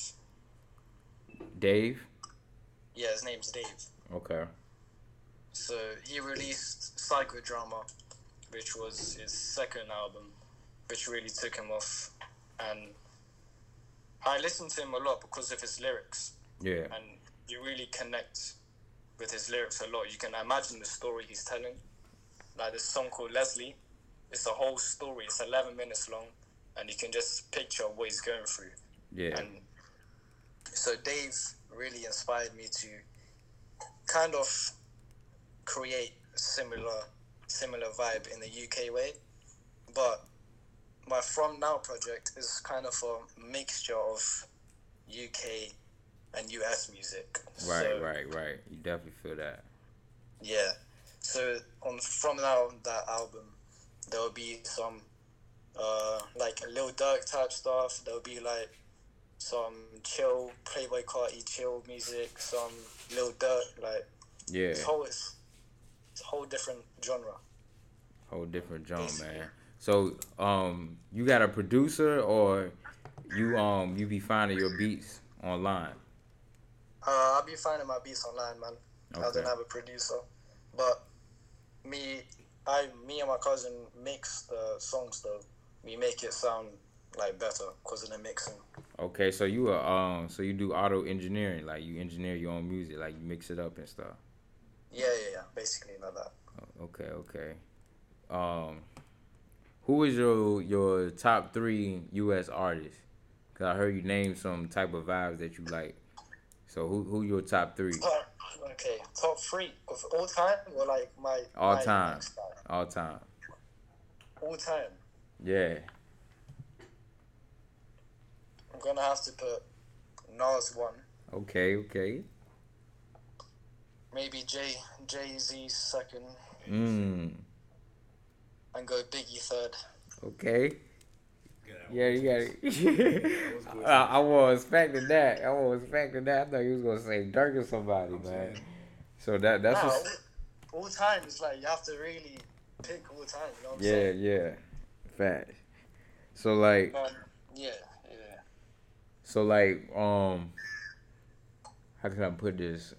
Dave? Yeah, his name's Dave. Okay. So he released Psychodrama, which was his second album, which really took him off. And I listened to him a lot because of his lyrics. Yeah. And you really connect with his lyrics a lot. You can imagine the story he's telling. Like this song called Leslie, it's a whole story. It's 11 minutes long, and you can just picture what he's going through. Yeah. And so Dave really inspired me to kind of create a similar vibe in the UK way. But my From Now project is kind of a mixture of UK and US music. Right. You definitely feel that. Yeah. So on From Now, that album, there will be some like a Lil Durk type stuff. There will be like some chill Playboy Carti chill music, some Lil Durk, like it's a whole different genre. Whole different genre, man. So you got a producer or you be finding your beats online? I've been finding my beats online, man. I Okay. don't have a producer, but me and my cousin mix the songs though. We make it sound like better because of the mixing. Okay, so so you do auto engineering, like you engineer your own music, like you mix it up and stuff. Yeah. Basically like that. Okay. Who is your top 3 U.S. artists? Cause I heard you name some type of vibes that you like. So who your top 3? Top 3 of all time or like my All my time. next style? All time. All time. Yeah. I'm gonna have to put Nas 1. Okay. Maybe Jay-Z 2nd, and go Biggie 3rd. Okay. Yeah, you got it. I wasn't expecting that. I thought you was gonna say Dirk or somebody, man. So that's Nah, what's. all time is like you have to really pick all time. You know what I'm saying? Yeah. Fact. So like. Yeah. So like how can I put this?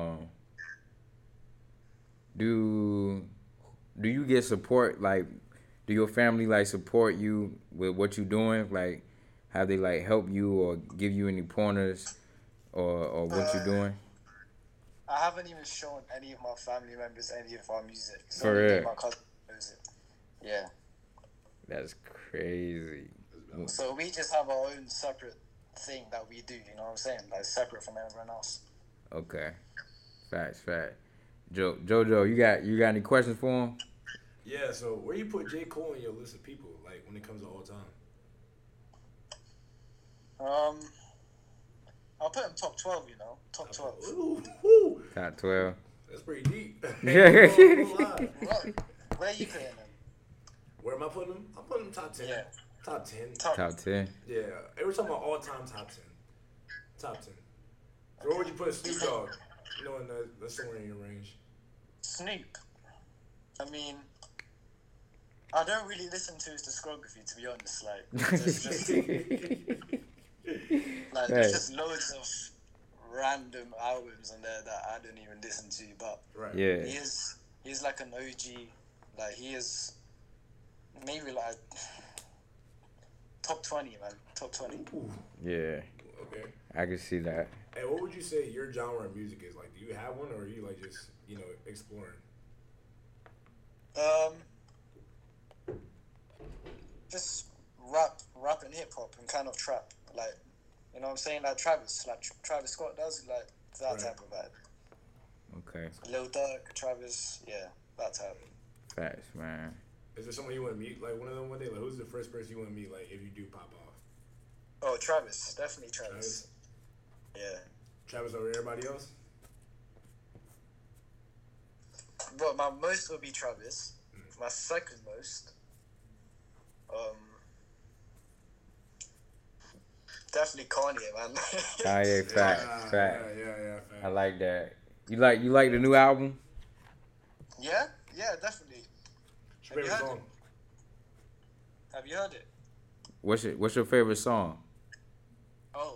Do you get support? Like, do your family like support you with what you doing? Like, have they like help you or give you any pointers or what you're doing? I haven't even shown any of my family members any of our music. So For real? my cousin knows it. Yeah. That's crazy. So we just have our own separate thing that we do. You know what I'm saying? Like separate from everyone else. Okay. Facts. Jojo, you got any questions for him? Yeah, so where you put J. Cole in your list of people, like when it comes to all time? I'll put him top 12, you know? Top 12. Ooh. Top 12. That's pretty deep. Yeah. Look, where you putting him? Where am I putting him? I'm putting him top 10. Yeah. Top 10. Top 10. Yeah. Every time about all time top 10. Top 10. So where would you put Snoop Dogg? You know, that's somewhere in your range. Snoop. I mean, I don't really listen to his discography, to be honest. Like, there's just, there's just loads of random albums on there that I don't even listen to. But Right. Yeah. he's like an OG. Like, he is maybe like top 20, man. Top 20. Ooh. Yeah. Okay. I can see that. Hey, what would you say your genre of music is? Like, do you have one, or are you like just exploring? Just rap and hip hop and kind of trap. Like, you know what I'm saying? Like Travis Scott does, like that Right. type of vibe. Okay. Lil Durk, Travis, yeah, that type. Facts, man. Is there someone you want to meet, like one of them one day? Like, who's the first person you want to meet, like if you do pop off? Oh, Travis, definitely Travis. Yeah. Travis over everybody else? Well, my most would be Travis. My second most, definitely Kanye, man. Kanye, facts. Yeah. I like that. You like the new album? yeah, definitely. What's your favorite song? Have you heard it? What's your favorite song? Oh,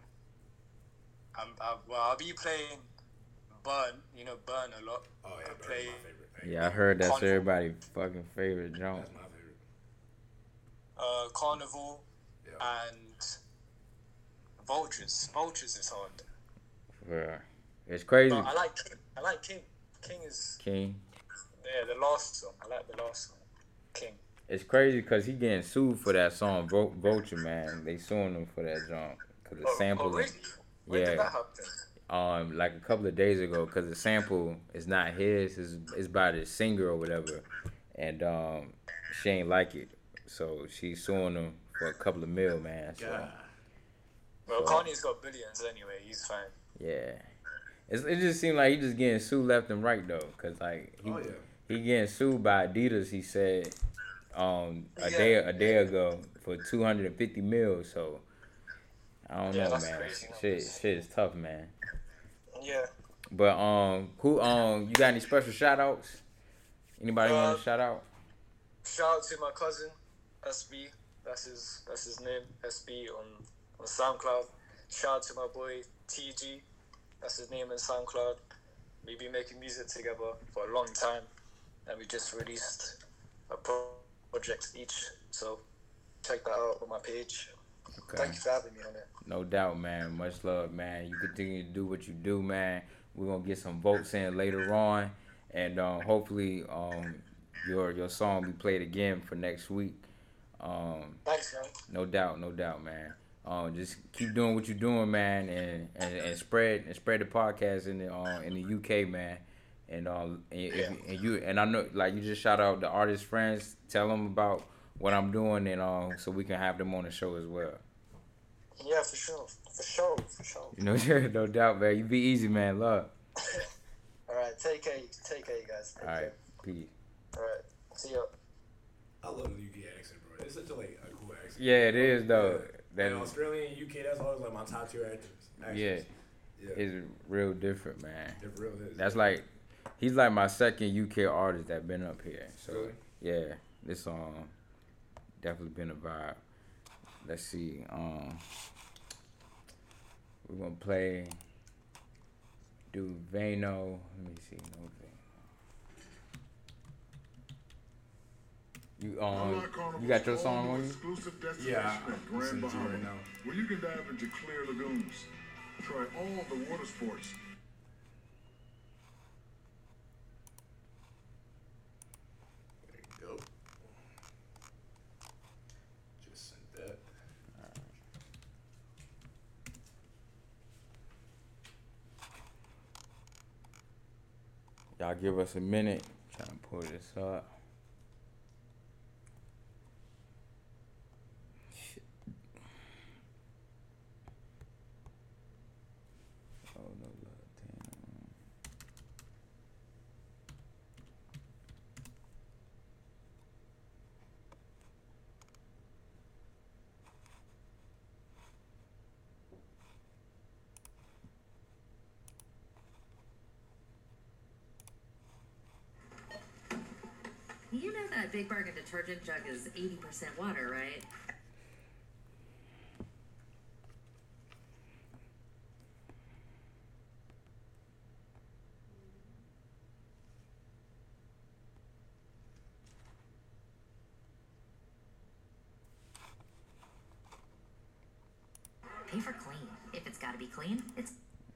I'll be playing Burn. You know Burn a lot. Oh yeah, I Bird's play. my favorite. Yeah, I heard that's Carnival. everybody fucking favorite joint. That's my favorite. Carnival Yeah. and Vultures. Vultures is hard. Yeah. It's crazy. But I like King. King is King. the last song. I like the last song. King. It's crazy because he getting sued for that song, Vulture, man. They suing him for that joint because the sample. Oh, really? When did that happen? Like a couple of days ago, because the sample is not his, it's by the singer or whatever, and she ain't like it, so she's suing him for a couple of mil, man. So, God. Well, Kanye's got billions anyway. He's fine. yeah, it just seemed like he just getting sued left and right though, cause like he getting sued by Adidas. He said a day ago for 250 mil. So I don't know, that's man. crazy Shit is tough, man. Yeah. But who you got any special shout outs? Anybody want to shout out? Shout out to my cousin SB. That's his name, SB on SoundCloud. Shout out to my boy TG. That's his name in SoundCloud. We've been making music together for a long time, and we just released a project each. So check that out on my page. Okay. Thank you for having me on it. No doubt, man. Much love, man. You continue to do what you do, man. We're gonna get some votes in later on, and hopefully your song be played again for next week. Thanks, man. No doubt, man. Just keep doing what you're doing, man, and spread the podcast in the UK, man. And and I know, like, you just shout out the artist friends. Tell them about what I'm doing, and so we can have them on the show as well. Yeah, for sure. You know, no doubt, man. You be easy, man. Love. All right, take care, you guys. All right, peace. All right, see ya. I love the UK accent, bro. It's such a cool accent. Yeah, it is though. And Australian, UK, that's always like my top 2 accents. Yeah, it's real different, man. It really is. That's like, he's like my second UK artist that been up here. So really? Yeah, this song definitely been a vibe. Let's see. We're gonna play. Do Vano. Let me see. No Vano. You got your song on you? Yeah, I'm listening to it right now. Where you can dive into clear lagoons. Try all the water sports. There you go. Just sent that. Y'all give us a minute. Trying to pull this up. Shit. Oh no, damn. You know that Big Bargain detergent jug is 80% water, right? Pay for clean. If it's gotta be clean, it's...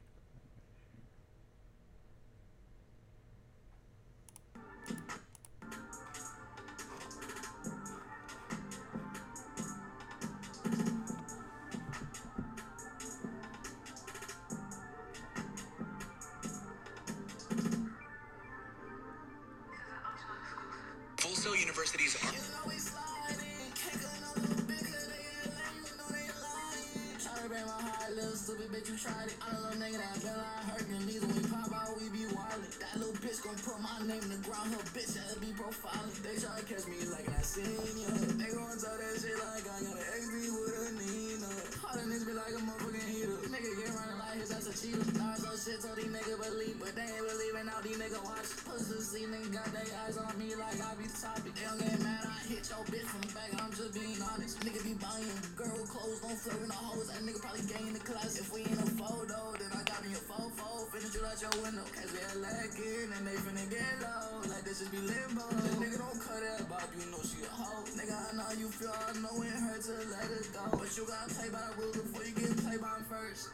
Full Sail University's Stupid bitch, you tried it. I don't know nigga that been like Hercules. When we pop out, we be wildin'. That little bitch gon' put my name in the ground. Her bitch had to be profiling. They try to catch me like I seen ya. They gon' talk that shit like I got an XB with a Nina. All the niggas be like a motherfucking heater. Nigga get running like his ass a cheater. Now so shit told these niggas believe, but they ain't believing. Now these niggas watch. Pussy see niggas got their eyes on me like I be the topic. They don't get mad. I hit your bitch from the back. I'm just being honest. Nigga be buying girl clothes, don't flirt with no hoes. That nigga probably gay in the class. If we in a photo, then I got me a fofo. Finna shoot out your window. Cause we had lacking and they finna get low. Like this just be limbo. This nigga don't cut that bob, you know she a hoe. Nigga, I know how you feel, I know it hurts to let it go. But you gotta play by the rules before you get played by them first.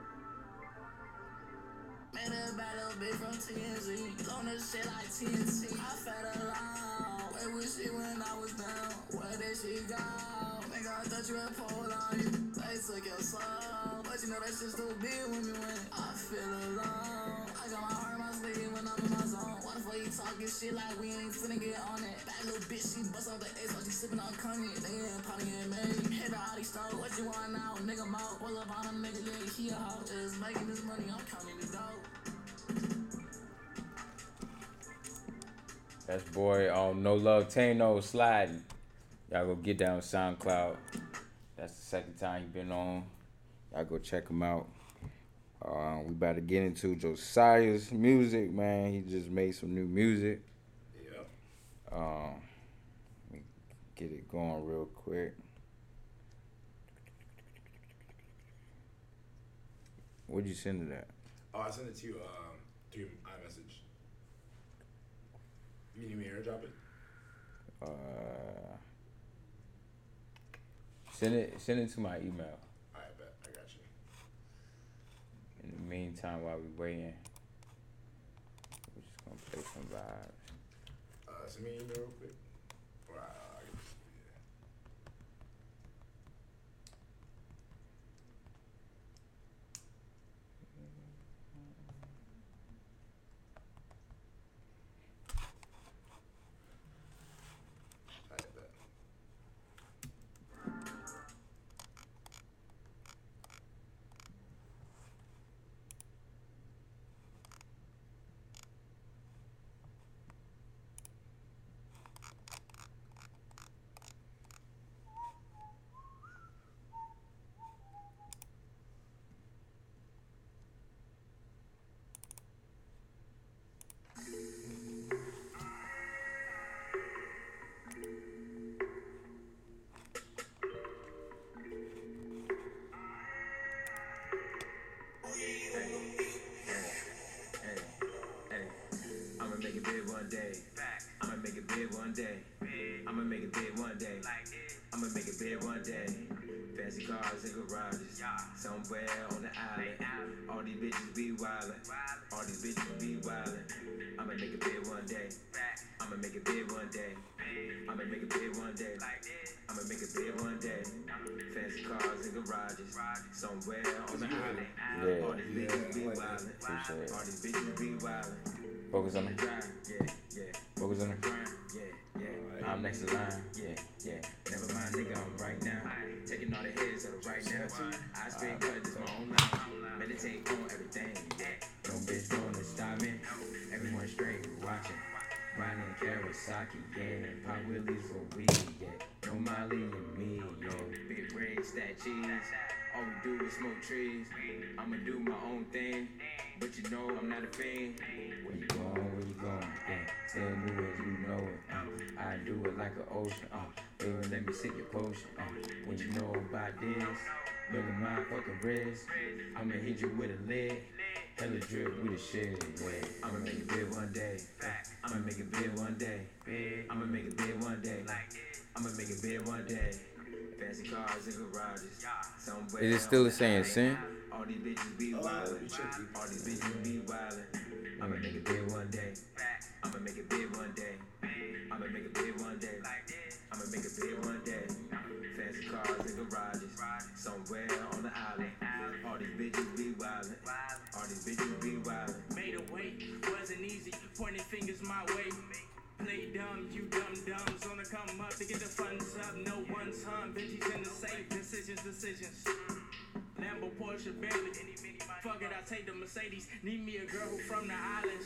Made a bad little bitch from TNZ. Blown this shit like TNT. I fed her long. Where was she when I was down? Where did she go? Nigga, I thought you had pulled on you. They took your soul. But you know that shit still be with me when I feel alone. I got my heart in my sleeve when I'm in my zone. Why the fuck you talking shit like we ain't finna get on it? That little bitch, she bust off the ace while she sippin' on Kanye. They ain't probably getting made. Hit the Audi store. What you want now? Nigga mouth. Pull up on a nigga, yeah, he a hoe. Just making this money, I'm counting this dough. That's boy No Love Tano sliding. Y'all go get down SoundCloud. That's the second time he been on. Y'all go check him out. We about to get into Josiah's music, man. He just made some new music. Yeah. Let me get it going real quick. What'd you send to that? Oh, I sent it to you through iMessage. You need me to airdrop it? Send it to my email. Alright, bet. I got you. In the meantime, while we waiting, we're just gonna play some vibes. Send me an email real quick. Or I can just, yeah. Alright, bet. I'ma make it big one day. I'ma make it big one day. I'ma make it big one day. I'ma make it big one day. Fancy cars and garages, somewhere on the island. All these bitches be wildin', all these bitches be wildin'. I'ma make it big one day. I'ma make it big one day. I'ma make it big one day. I'ma make it big one day. Fancy cars and garages, somewhere on the island. Yeah. All these bitches be wildin', all these bitches be wildin'. Focus on it. Yeah. Focus on it. Yeah. I'm next in line. Yeah. Never mind, nigga, I'm right now. Taking all the heads out of right now. I spit cut this my own line. Meditate on everything. No bitch gonna stop me. Everyone straight watching. Riding Kawasaki, yeah. Pop Willies for weed, yeah. No Molly and me, yeah. Big red stack cheese. All we do is smoke trees. I'ma do my own thing. But you know I'm not a fan. Where you going? Yeah. Tell me as you know it. I do it like an ocean. Baby, let me sip your potion. When you know about this, look at my fucking wrist. I'ma hit you with a leg. Hella drip with a shit, yeah. I'ma make it big one day. I'ma make it big one day. I'ma make it big one day. I'ma make it big one day. Fancy cars and garages. Somewhere Is it still saying sin? all these bitches be wildin'. All these bitches be wildin'. I'ma make it big one day. I'ma make it big one day. I'ma make it big one day. I'ma make it big one day. Fancy cars and garages. Somewhere on the island. All these bitches be wildin'. All these bitches be wildin'. Made a way, wasn't easy. Pointing fingers my way. Play dumb, you dumb-dumbs on the come up to get the funds up. No one's hung, bitches in the safe. Decisions. Lambo, Porsche, Bentley. Fuck it, I take the Mercedes. Need me a girl who from the islands.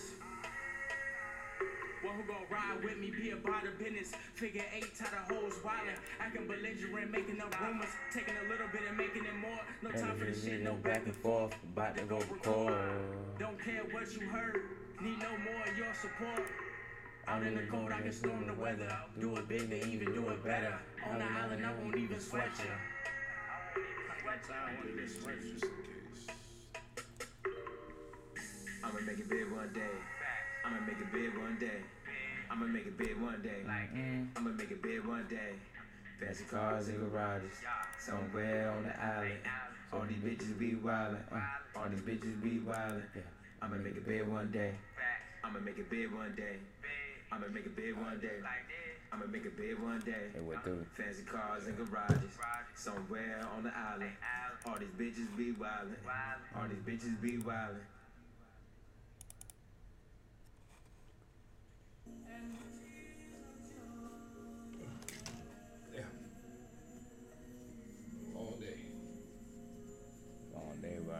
One who gon' ride with me, be about the business. Figure 8, tie the hoes wildin'. Acting belligerent, making up rumors. Taking a little bit and making it more. No time for this shit, no back and forth. About to go record. Don't care what you heard. Need no more of your support. Out in the cold, I can storm the weather. Do it bigger, even do it better. On the island, I won't even sweat you. I'ma make it big one day. I'ma make it big one day. I'ma make it big one day. I'ma make it big one day. Fancy cars and garages. Somewhere on the island. All these bitches be wildin'. All these bitches be wildin'. I'ma make it big one day. I'ma make it big one day. I'ma make it big one day. I'ma make it big one day. Hey, what do? Fancy cars and garages. Somewhere on the island. All these bitches be wildin'. All these bitches be wildin'. Yeah. All day. Long day, bro.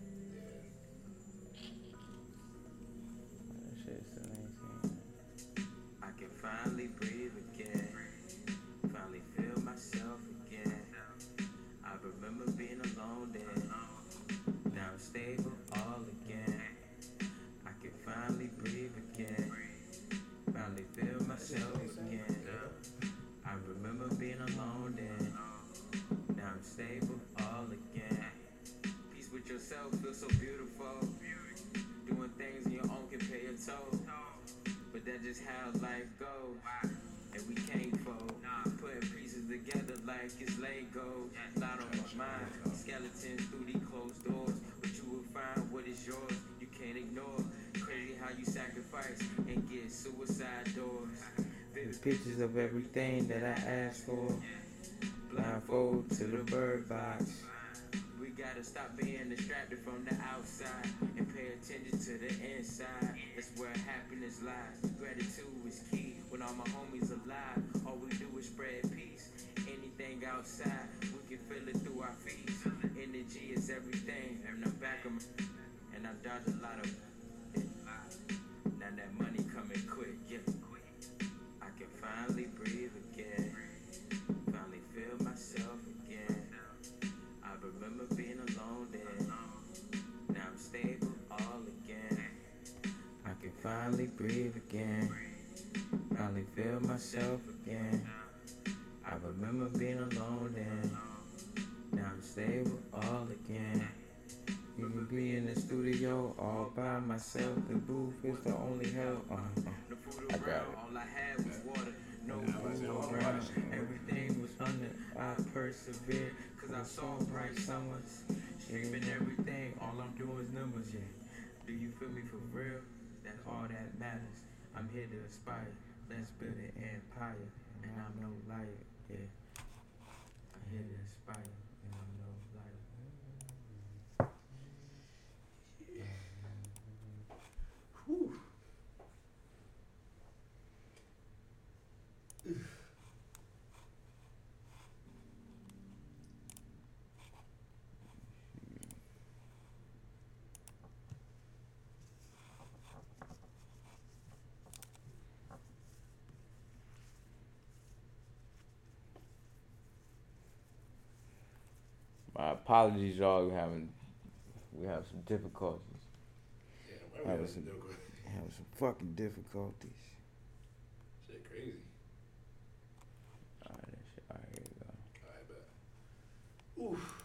That shit still ain't seen. I can finally breathe again. Finally feel myself again. I remember being alone then. Now I'm stable all again. I can finally breathe again. Finally feel myself again. I remember being alone then. Now I'm stable all again. Peace with yourself feels so beautiful. things on your own can pay a toll. But that's just how life goes. And we can't fold. Putting pieces together like it's Lego. Lot on my mind. Skeletons through these closed doors. But you will find what is yours. You can't ignore. Crazy how you sacrifice and get suicide doors. There's pictures of everything that I asked for. Blindfold to the bird box. We gotta stop being distracted from the outside and pay attention to the inside. That's where happiness lies. Gratitude is key when all my homies alive. All we do is spread peace. Anything outside, we can feel it through our feet. Energy is everything. And I'm back on and I dodged a lot of now that money coming quick, yeah. I can finally breathe again. Finally feel myself again. I remember being alone then. Now I'm stable all again. I can finally breathe again. Finally feel myself again. I remember being alone then. Now I'm stable all again. You can be in the studio all by myself. The booth is the only help. I got it. All I had was water. No food around. Everything was under. I persevered. Cause I saw bright summers. Streaming everything. All I'm doing is numbers, yeah. Do you feel me for real? That's all that matters. I'm here to aspire. Let's build an empire. And I'm no liar, yeah. I'm here to aspire. And I'm no liar. Whew. My apologies, y'all. We have some difficulties. Yeah, having some fucking difficulties. Shit crazy. Alright, here we go. Alright, bet. Oof.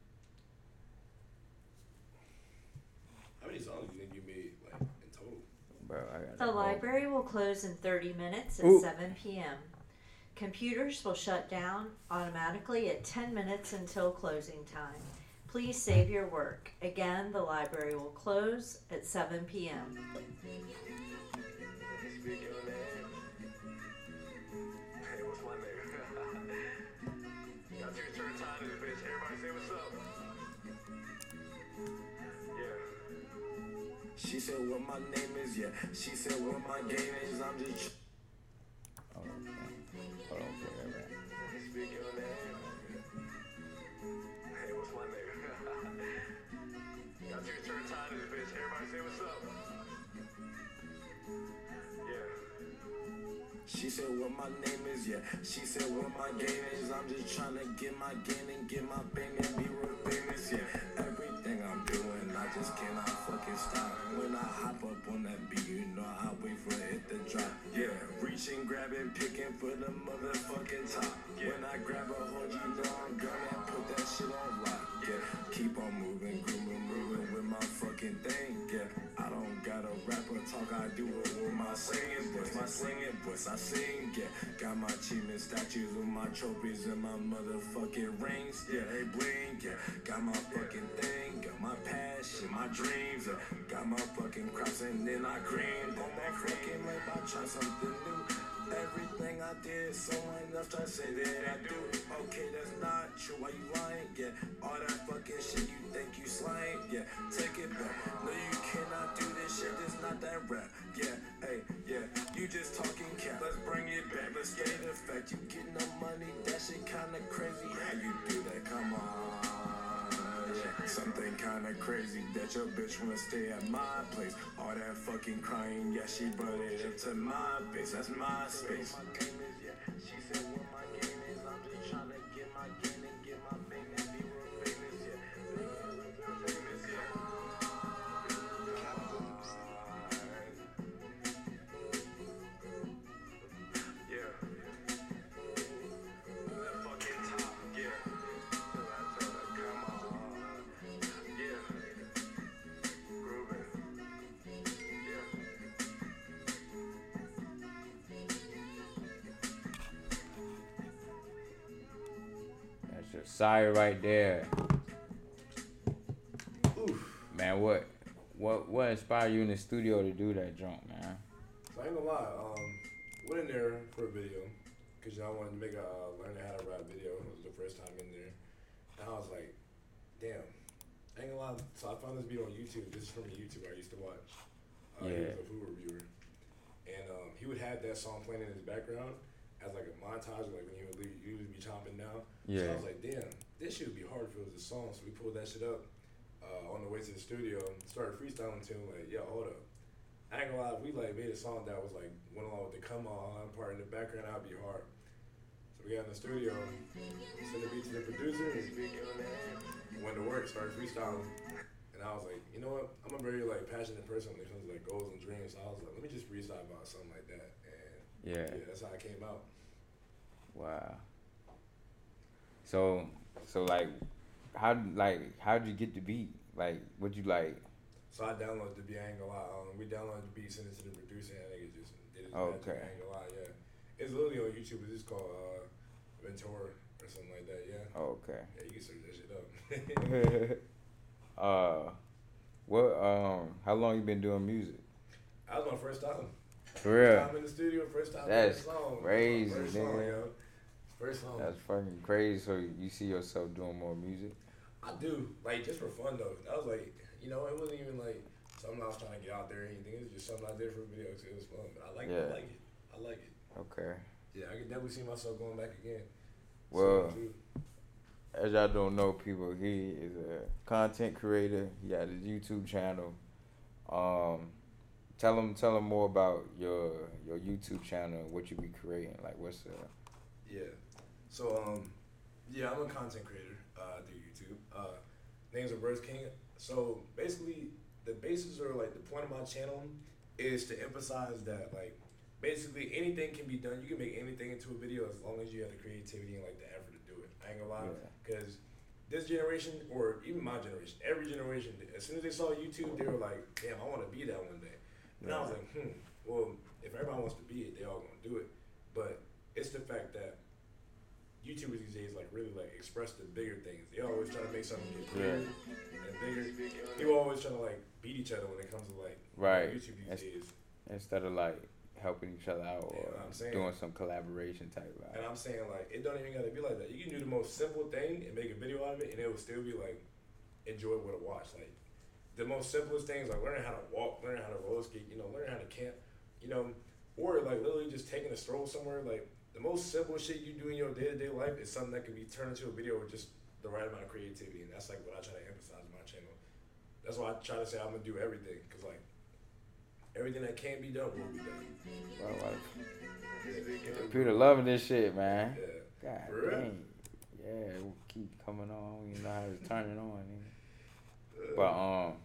How many songs do you think you made, like, in total? Bro, I got The library will close in 30 minutes at 7 p.m. Computers will shut down automatically at 10 minutes until closing time. Please save your work. Again, the library will close at 7 p.m. Hey, what's my name? Got two turn time in this bitch. Everybody say what's up. Yeah. She said what my name is, yeah. She said what my game is. I'm just. Hold on, Speak your name. Hey, what's my name? Got two turn time in this bitch. Everybody say what's up. Yeah. She said what my name is, yeah. She said what my game is. I'm just trying to get my gain and get my bang and be real famous, yeah. Everything I'm doing, I just cannot fucking stop. When I hop up on that beat, you know I wait for it to drop. Yeah, reaching, grabbing, picking for the motherfucking top. When I grab a hold, you know I'm gonna put that shit on lock. Yeah, keep on moving, moving with my fucking thing. Yeah, I don't gotta rap or talk, I do it with my singing voice. My singing voice, I sing. Yeah, got my achievement statues with my trophies and my motherfucking rings. Yeah, they bling. Yeah, got my fucking thing, got my passion, my dreams. Got my fucking crops and then I cream. Then that fucking life, I try something new. Everything I did, someone else try to say that I do. Okay, that's not true. Why you lying? Yeah, all that fucking shit you think you slang. Yeah, take it back. No, you cannot do this shit. This not that rap. Yeah, hey, yeah, you just talking cap. Let's bring it back. Let's get it a fact. You getting the money? That shit kinda crazy. How you do that? Come on. Yeah, something kinda crazy that your bitch wanna stay at my place. All that fucking crying, yeah, she brought it into my base. That's my space. She said what my game is. I'm just trying to get my gain and get my bang and be real famous, yeah. Famous, yeah. Sire right there. Oof. Man, what inspired you in the studio to do that jump, man? So I ain't gonna lie, went in there for a video, cause I wanted to make a learn how to rap video. It was the first time in there, and I was like, damn, I ain't gonna lie. So I found this video on YouTube. This is from a YouTuber I used to watch. He was a food reviewer, and he would have that song playing in his background as like a montage, like when he would be chopping down. So I was like, damn, this shit would be hard if it was a song. So we pulled that shit up on the way to the studio and started freestyling to him, like, yo, hold up. I ain't gonna lie, if we like made a song that was like went along with the come on part in the background, that'd be hard. So we got in the studio, sent the beat to the producer, and went to work, started freestyling. And I was like, you know what? I'm a very like passionate person when it comes to like goals and dreams. So I was like, let me just freestyle about something like that. And yeah, that's how it came out. Wow. So like, how'd you get the beat? Like, what'd you like? So I downloaded the beat. I ain't gonna lie. We downloaded the beat, sent it to the producer, and nigga just did his magic. I ain't gonna lie. Yeah, it's literally on YouTube. It's just called Ventura or something like that. Yeah. Okay. Yeah, you can search that shit up. How long you been doing music? That was my first time. For real? First time in the studio, first time That's making a song. crazy, first nigga. song, yo. First song. That's fucking crazy. So you see yourself doing more music? I do, like, just for fun though. That was like, you know, it wasn't even like something I was trying to get out there or anything. It was just something I did for a video because it was fun. But I like it. I like it. Okay. Yeah, I can definitely see myself going back again. Well, as y'all don't know, people, he is a content creator. He got his YouTube channel. Tell him more about your YouTube channel and what you be creating. Like, what's Yeah. So yeah, I'm a content creator. I do YouTube. Names are Birds King. So basically, the basis or like the point of my channel is to emphasize that like basically anything can be done. You can make anything into a video as long as you have the creativity and like the effort to do it. I ain't gonna lie, because this generation or even my generation, every generation, as soon as they saw YouTube, they were like, damn, I want to be that one day. And I was like, well, if everybody wants to be it, they all gonna do it. But it's the fact that YouTubers these days like really like express the bigger things. They always try to make something get bigger and bigger. People always trying to like beat each other when it comes to like YouTube these days. Instead of like helping each other out or doing some collaboration type of. And I'm saying like it don't even gotta be like that. You can do the most simple thing and make a video out of it, and it will still be like enjoyable to watch. Like the most simplest things, like learning how to walk, learning how to roller skate, you know, learning how to camp, you know, or like literally just taking a stroll somewhere. Like the most simple shit you do in your day-to-day life is something that can be turned into a video with just the right amount of creativity, and that's like what I try to emphasize in my channel. That's why I try to say I'm gonna do everything, cause like everything that can be done will be done. People loving this shit, man. Yeah. God dang. Yeah, it will keep coming on. You know how to turn it on. But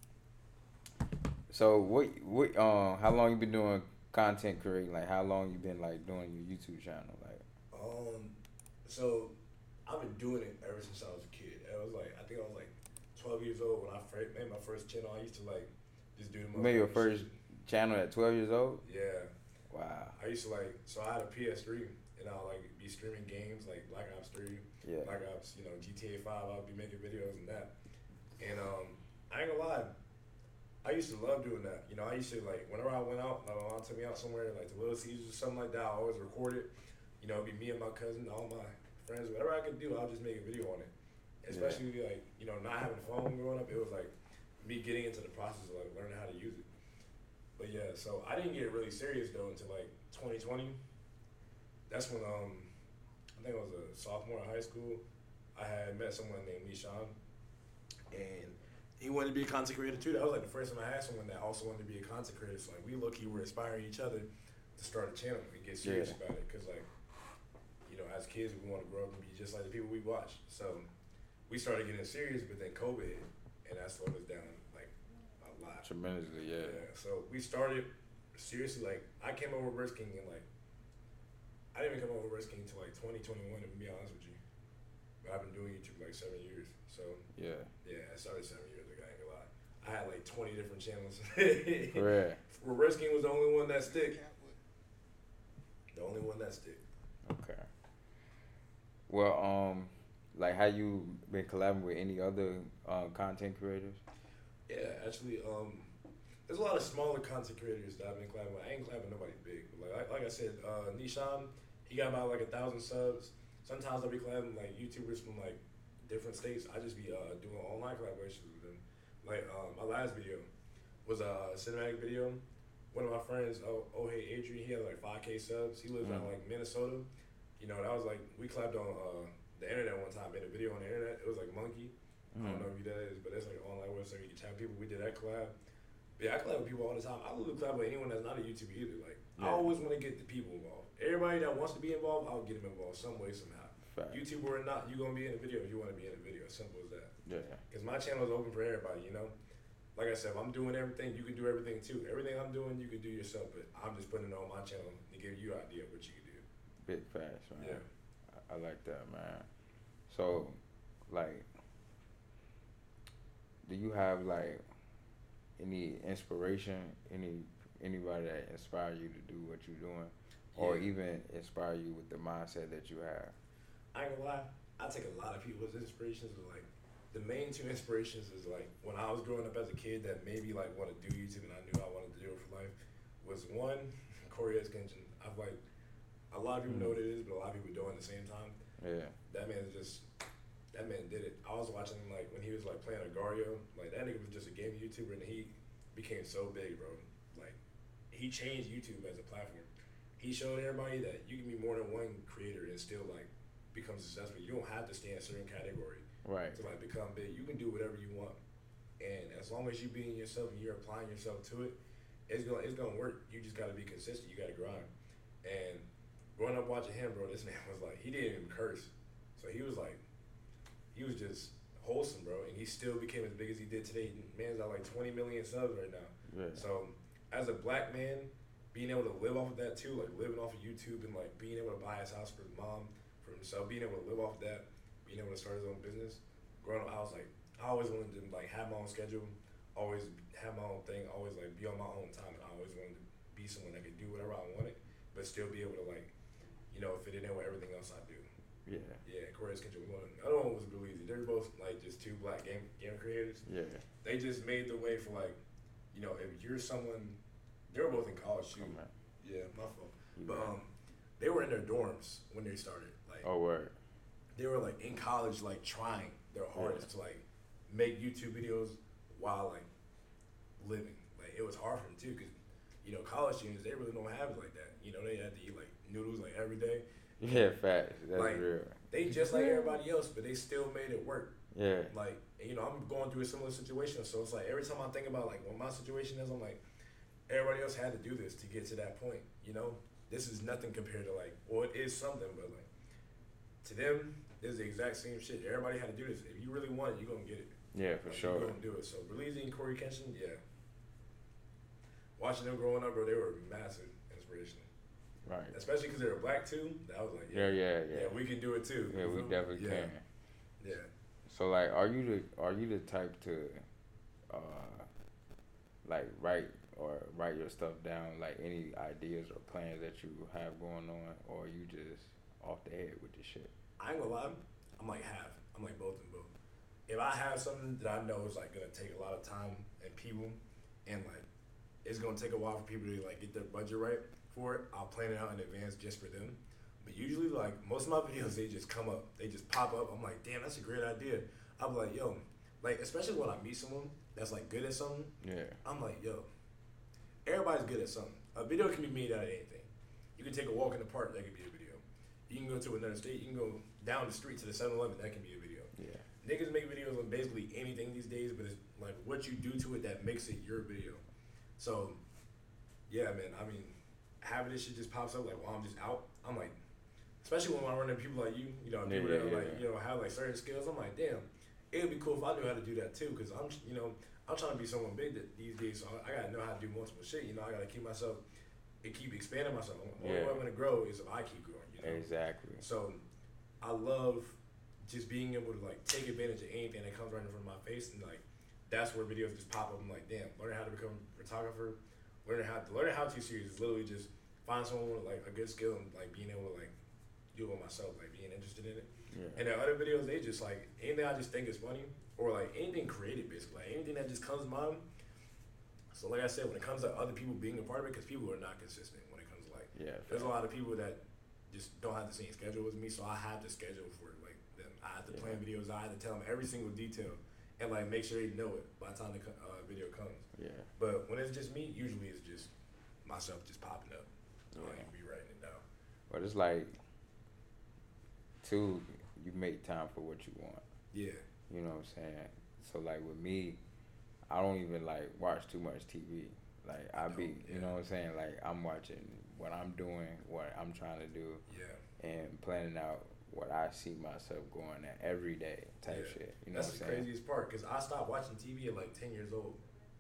so what how long you been doing content creating? Like how long you been like doing your YouTube channel? Like so I've been doing it ever since I was a kid. I was like, I think I was like 12 years old when I made my first channel. I used to like just do the you made your first channel at 12 years old? Yeah. Wow. I used to like, so I had a PS3 and I'll like be streaming games like Black Ops 3, Black Ops, you know, GTA 5. I'll be making videos and that. And I ain't gonna lie, I used to love doing that. You know, I used to like, whenever I went out, my mom took me out somewhere, like to Little Caesars or something like that, I always record it. You know, it'd be me and my cousin, all my friends, whatever I could do, I'll just make a video on it. Especially like, you know, not having a phone growing up, it was like me getting into the process of like learning how to use it. But yeah, so I didn't get really serious though until like 2020. That's when I think I was a sophomore in high school. I had met someone named Nishan, and he wanted to be a content creator too. That was like the first time I had someone that also wanted to be a content creator. So like we low-key were inspiring each other to start a channel and get serious about it. Cause like, you know, as kids we want to grow up and be just like the people we watch. So we started getting serious, but then COVID hit, and that slowed us down like a lot. Tremendously, yeah. So we started seriously, like I came over Birds King and like I didn't even come over Birds King until like 2021 to be honest with you. But I've been doing YouTube like 7 years. So yeah, I started 7 years ago. I ain't gonna lie. I had like 20 different channels. Correct. Birds King was the only one that stick. The only one that stick. Okay. Well, like, how you been collabing with any other content creators? Yeah, actually, there's a lot of smaller content creators that I've been collabing with. I ain't collabing with nobody big. But like I said, Nishan, he got about like 1,000 subs. Sometimes I'll be collabing like YouTubers from like different states. I just be doing online collaborations with them. Like my last video was a cinematic video. One of my friends, oh hey Adrian, he had like 5K subs. He lives out like Minnesota. You know, that was like we collabed on the internet one time. Made a video on the internet. It was like Monkey. I don't know who that is, but it's like an online website you can chat with people. We did that collab. But yeah, I collab with people all the time. I literally collab with anyone that's not a YouTuber either. Like I always want to get the people involved. Everybody that wants to be involved, I'll get them involved some way, somehow. Fact. YouTuber or not, you gonna be in the video if you want to be in the video. Simple as that. Yeah. Because my channel is open for everybody. You know, like I said, if I'm doing everything, you can do everything too. Everything I'm doing, you can do yourself. But I'm just putting it on my channel to give you an idea of what you can do. Big facts, man. Yeah. I like that, man. So, like, do you have like any inspiration, anybody that inspire you to do what you're doing, or even inspire you with the mindset that you have? I ain't gonna lie, I take a lot of people's inspirations, but like the main two inspirations is like when I was growing up as a kid that maybe like want to do YouTube and I knew I wanted to do it for life was one, Corey Kenshin. I've like a lot of people know what it is, but a lot of people do it at the same time. Yeah, that man did it. I was watching him like when he was like playing Agario. Like that nigga was just a gaming YouTuber and he became so big, bro. Like he changed YouTube as a platform. He showed everybody that you can be more than one creator and still like become successful. You don't have to stay in a certain category to like become big. You can do whatever you want, and as long as you being yourself and you're applying yourself to it, it's gonna work. You just gotta be consistent. You gotta grind. And growing up watching him, bro, this man was like he didn't even curse, so he was just wholesome, bro, and he still became as big as he did today. Man's got like 20 million subs right now. Yeah. So as a black man, being able to live off of that too, like living off of YouTube and like being able to buy his house for his mom, for himself, being able to live off of that, being able to start his own business. Growing up, I was like, I always wanted to like have my own schedule, always have my own thing, always like be on my own time, and I always wanted to be someone that could do whatever I wanted, but still be able to like, you know, fit in with everything else I do. Yeah. Yeah, Corey Kenshin was one. The other one was Belize. They're both like just two black game creators. Yeah. They just made the way for like, you know, if you're someone, they were both in college too. Yeah, my fault. But they were in their dorms when they started. Like, word. They were like in college, like trying their hardest to like make YouTube videos while like living. Like it was hard for them too, cause you know college students they really don't have it like that. You know they had to eat like noodles like every day. Yeah, facts. That's like, real. They just like everybody else, but they still made it work. Yeah. Like, you know, I'm going through a similar situation, so it's like every time I think about like what my situation is, I'm like, everybody else had to do this to get to that point. You know, this is nothing compared to like, well, it is something, but like to them, it's the exact same shit. Everybody had to do this. If you really want it, you're gonna get it. Yeah, for sure. You're gonna do it. So Belize and Corey Kenshin, yeah. Watching them growing up, bro, they were massive inspiration. Right. Especially because they were black too. I was like, yeah, we can do it too. Yeah, we definitely can. Yeah. So like, are you the type to, like write your stuff down, like any ideas or plans that you have going on, or you just off the head with the shit? I ain't gonna lie, I'm like half. I'm like both and both. If I have something that I know is like gonna take a lot of time and people, and like it's gonna take a while for people to like get their budget right for it, I'll plan it out in advance just for them. But usually, like, most of my videos, they just come up. They just pop up. I'm like, damn, that's a great idea. I'm like, yo, like, especially when I meet someone that's, like, good at something. Yeah. I'm like, yo, everybody's good at something. A video can be made out of anything. You can take a walk in the park, that could be a video. You can go to another state. You can go down the street to the 7-Eleven, that can be a video. Yeah. Niggas make videos on basically anything these days, but it's, like, what you do to it that makes it your video. So, yeah, man, I mean, having this shit just pops up like while I'm just out, I'm like, especially when I run into people like you know, people that are like, you know, have like certain skills. I'm like, damn, it would be cool if I knew how to do that too, because I'm, you know, I'm trying to be someone big these days, so I gotta know how to do multiple shit. You know, I gotta keep myself and keep expanding myself. The only way I'm gonna grow is if I keep growing. You know? Exactly. So I love just being able to like take advantage of anything that comes right in front of my face, and like that's where videos just pop up. I'm like, damn, learning how to become a photographer. Learning how to series is literally just find someone with like a good skill and like being able to like do it myself, like being interested in it. Yeah. And the other videos, they just like anything I just think is funny, or like anything creative, basically, like anything that just comes to mind. So like I said, when it comes to other people being a part of it, because people are not consistent when it comes to like, there's a lot of people that just don't have the same schedule as me, so I have to schedule for like them. I have to plan videos. I have to tell them every single detail and like make sure they know it by the time the video comes. Yeah. But when it's just me, usually it's just myself just popping up. I can be writing it down. But it's like, too, you make time for what you want. Yeah. You know what I'm saying? So like with me, I don't even like watch too much TV. Like you know what I'm saying? Like I'm watching what I'm doing, what I'm trying to do, and planning out what I see myself going at every day type shit. You know That's what I'm the saying? craziest part, because I stopped watching TV at like 10 years old.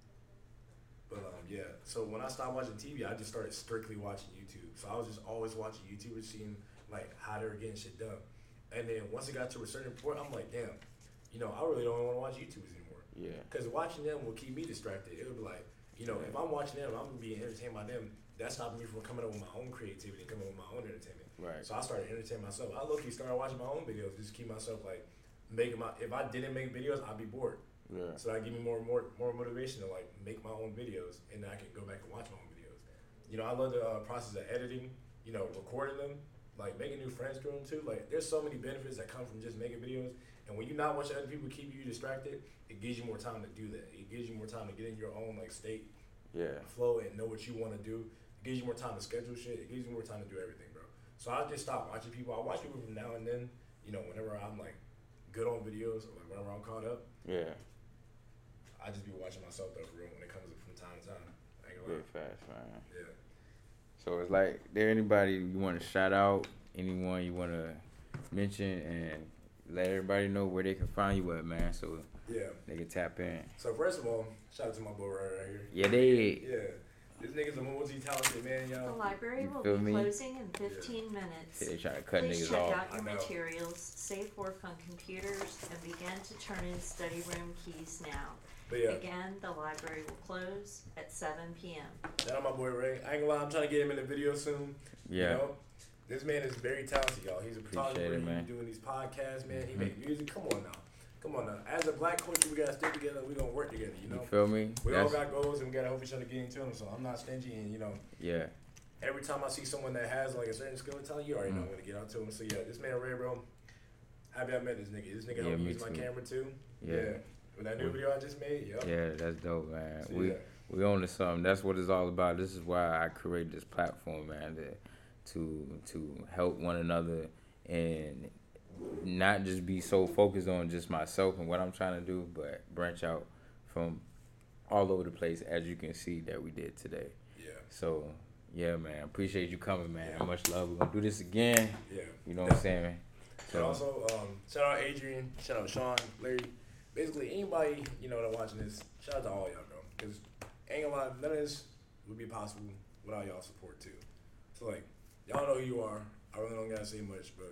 But so when I stopped watching TV, I just started strictly watching YouTube. So I was just always watching YouTubers, seeing like how they were getting shit done. And then once it got to a certain point, I'm like, damn, you know, I really don't want to watch YouTubers anymore. Yeah. Because watching them will keep me distracted. It would be like, you know, if I'm watching them, I'm being entertained by them. That's stopping me from coming up with my own creativity and coming up with my own entertainment. Right. So I started entertaining myself. I low-key started watching my own videos just to keep myself like making my. If I didn't make videos, I'd be bored. Yeah. So that give me more motivation to like make my own videos, and then I can go back and watch my own videos. You know, I love the process of editing. You know, recording them, like making new friends through them too. Like, there's so many benefits that come from just making videos. And when you're not watching other people keep you distracted, it gives you more time to do that. It gives you more time to get in your own like state, flow, and know what you want to do. It gives you more time to schedule shit. It gives you more time to do everything, bro. So I just stopped watching people. I watch people from now and then. You know, whenever I'm like good on videos, or like whenever I'm caught up. Yeah. I just be watching myself though, for real, when it comes up from time to time. I ain't gonna Very lie. fast, man. Yeah. So it's like, there anybody you want to shout out? Anyone you want to mention and let everybody know where they can find you at, man, so they can tap in. So first of all, shout out to my boy right here. Yeah, they. Yeah. This nigga's a multi-talented man, y'all. The library will be closing in 15 minutes. Yeah, they try to cut Please niggas check off. out your materials, safe work on computers, and begin to turn in study room keys now. But yeah. Again, the library will close at 7 p.m. Shout out my boy Ray. I ain't gonna lie, I'm trying to get him in the video soon. Yeah. You know? This man is very talented, y'all. He's a photographer. it, man. He's doing these podcasts, man. He make music. Come on now. Come on now. As a black culture, we gotta stick together. We gonna work together, you know? You feel me? We all got goals, and we gotta help each other get into them. So I'm not stingy, and you know. Yeah. Every time I see someone that has like a certain skill and talent, you already know I'm gonna get out to him. So yeah, this man Ray, bro. Happy I met this nigga. This nigga helped me use my camera too. Yeah. With that new video I just made, Yeah, that's dope, man. So, we own to something. That's what it's all about. This is why I created this platform, man, to help one another and not just be so focused on just myself and what I'm trying to do, but branch out from all over the place, as you can see that we did today. Yeah. So, yeah, man. Appreciate you coming, man. Much love. We're going to do this again. Yeah. You know what I'm saying, man? So. And also, shout out Adrian, shout out Sean, Larry. Basically, anybody, you know, that watching this, shout out to all y'all, bro. Because ain't gonna lie, none of this would be possible without y'all support, too. So, like, y'all know who you are. I really don't gotta say much, but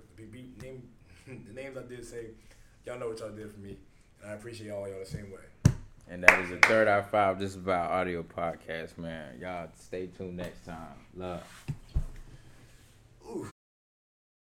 the names I did say, y'all know what y'all did for me. And I appreciate y'all the same way. And that is the Third Eye 5. This is about audio podcast, man. Y'all stay tuned next time. Love.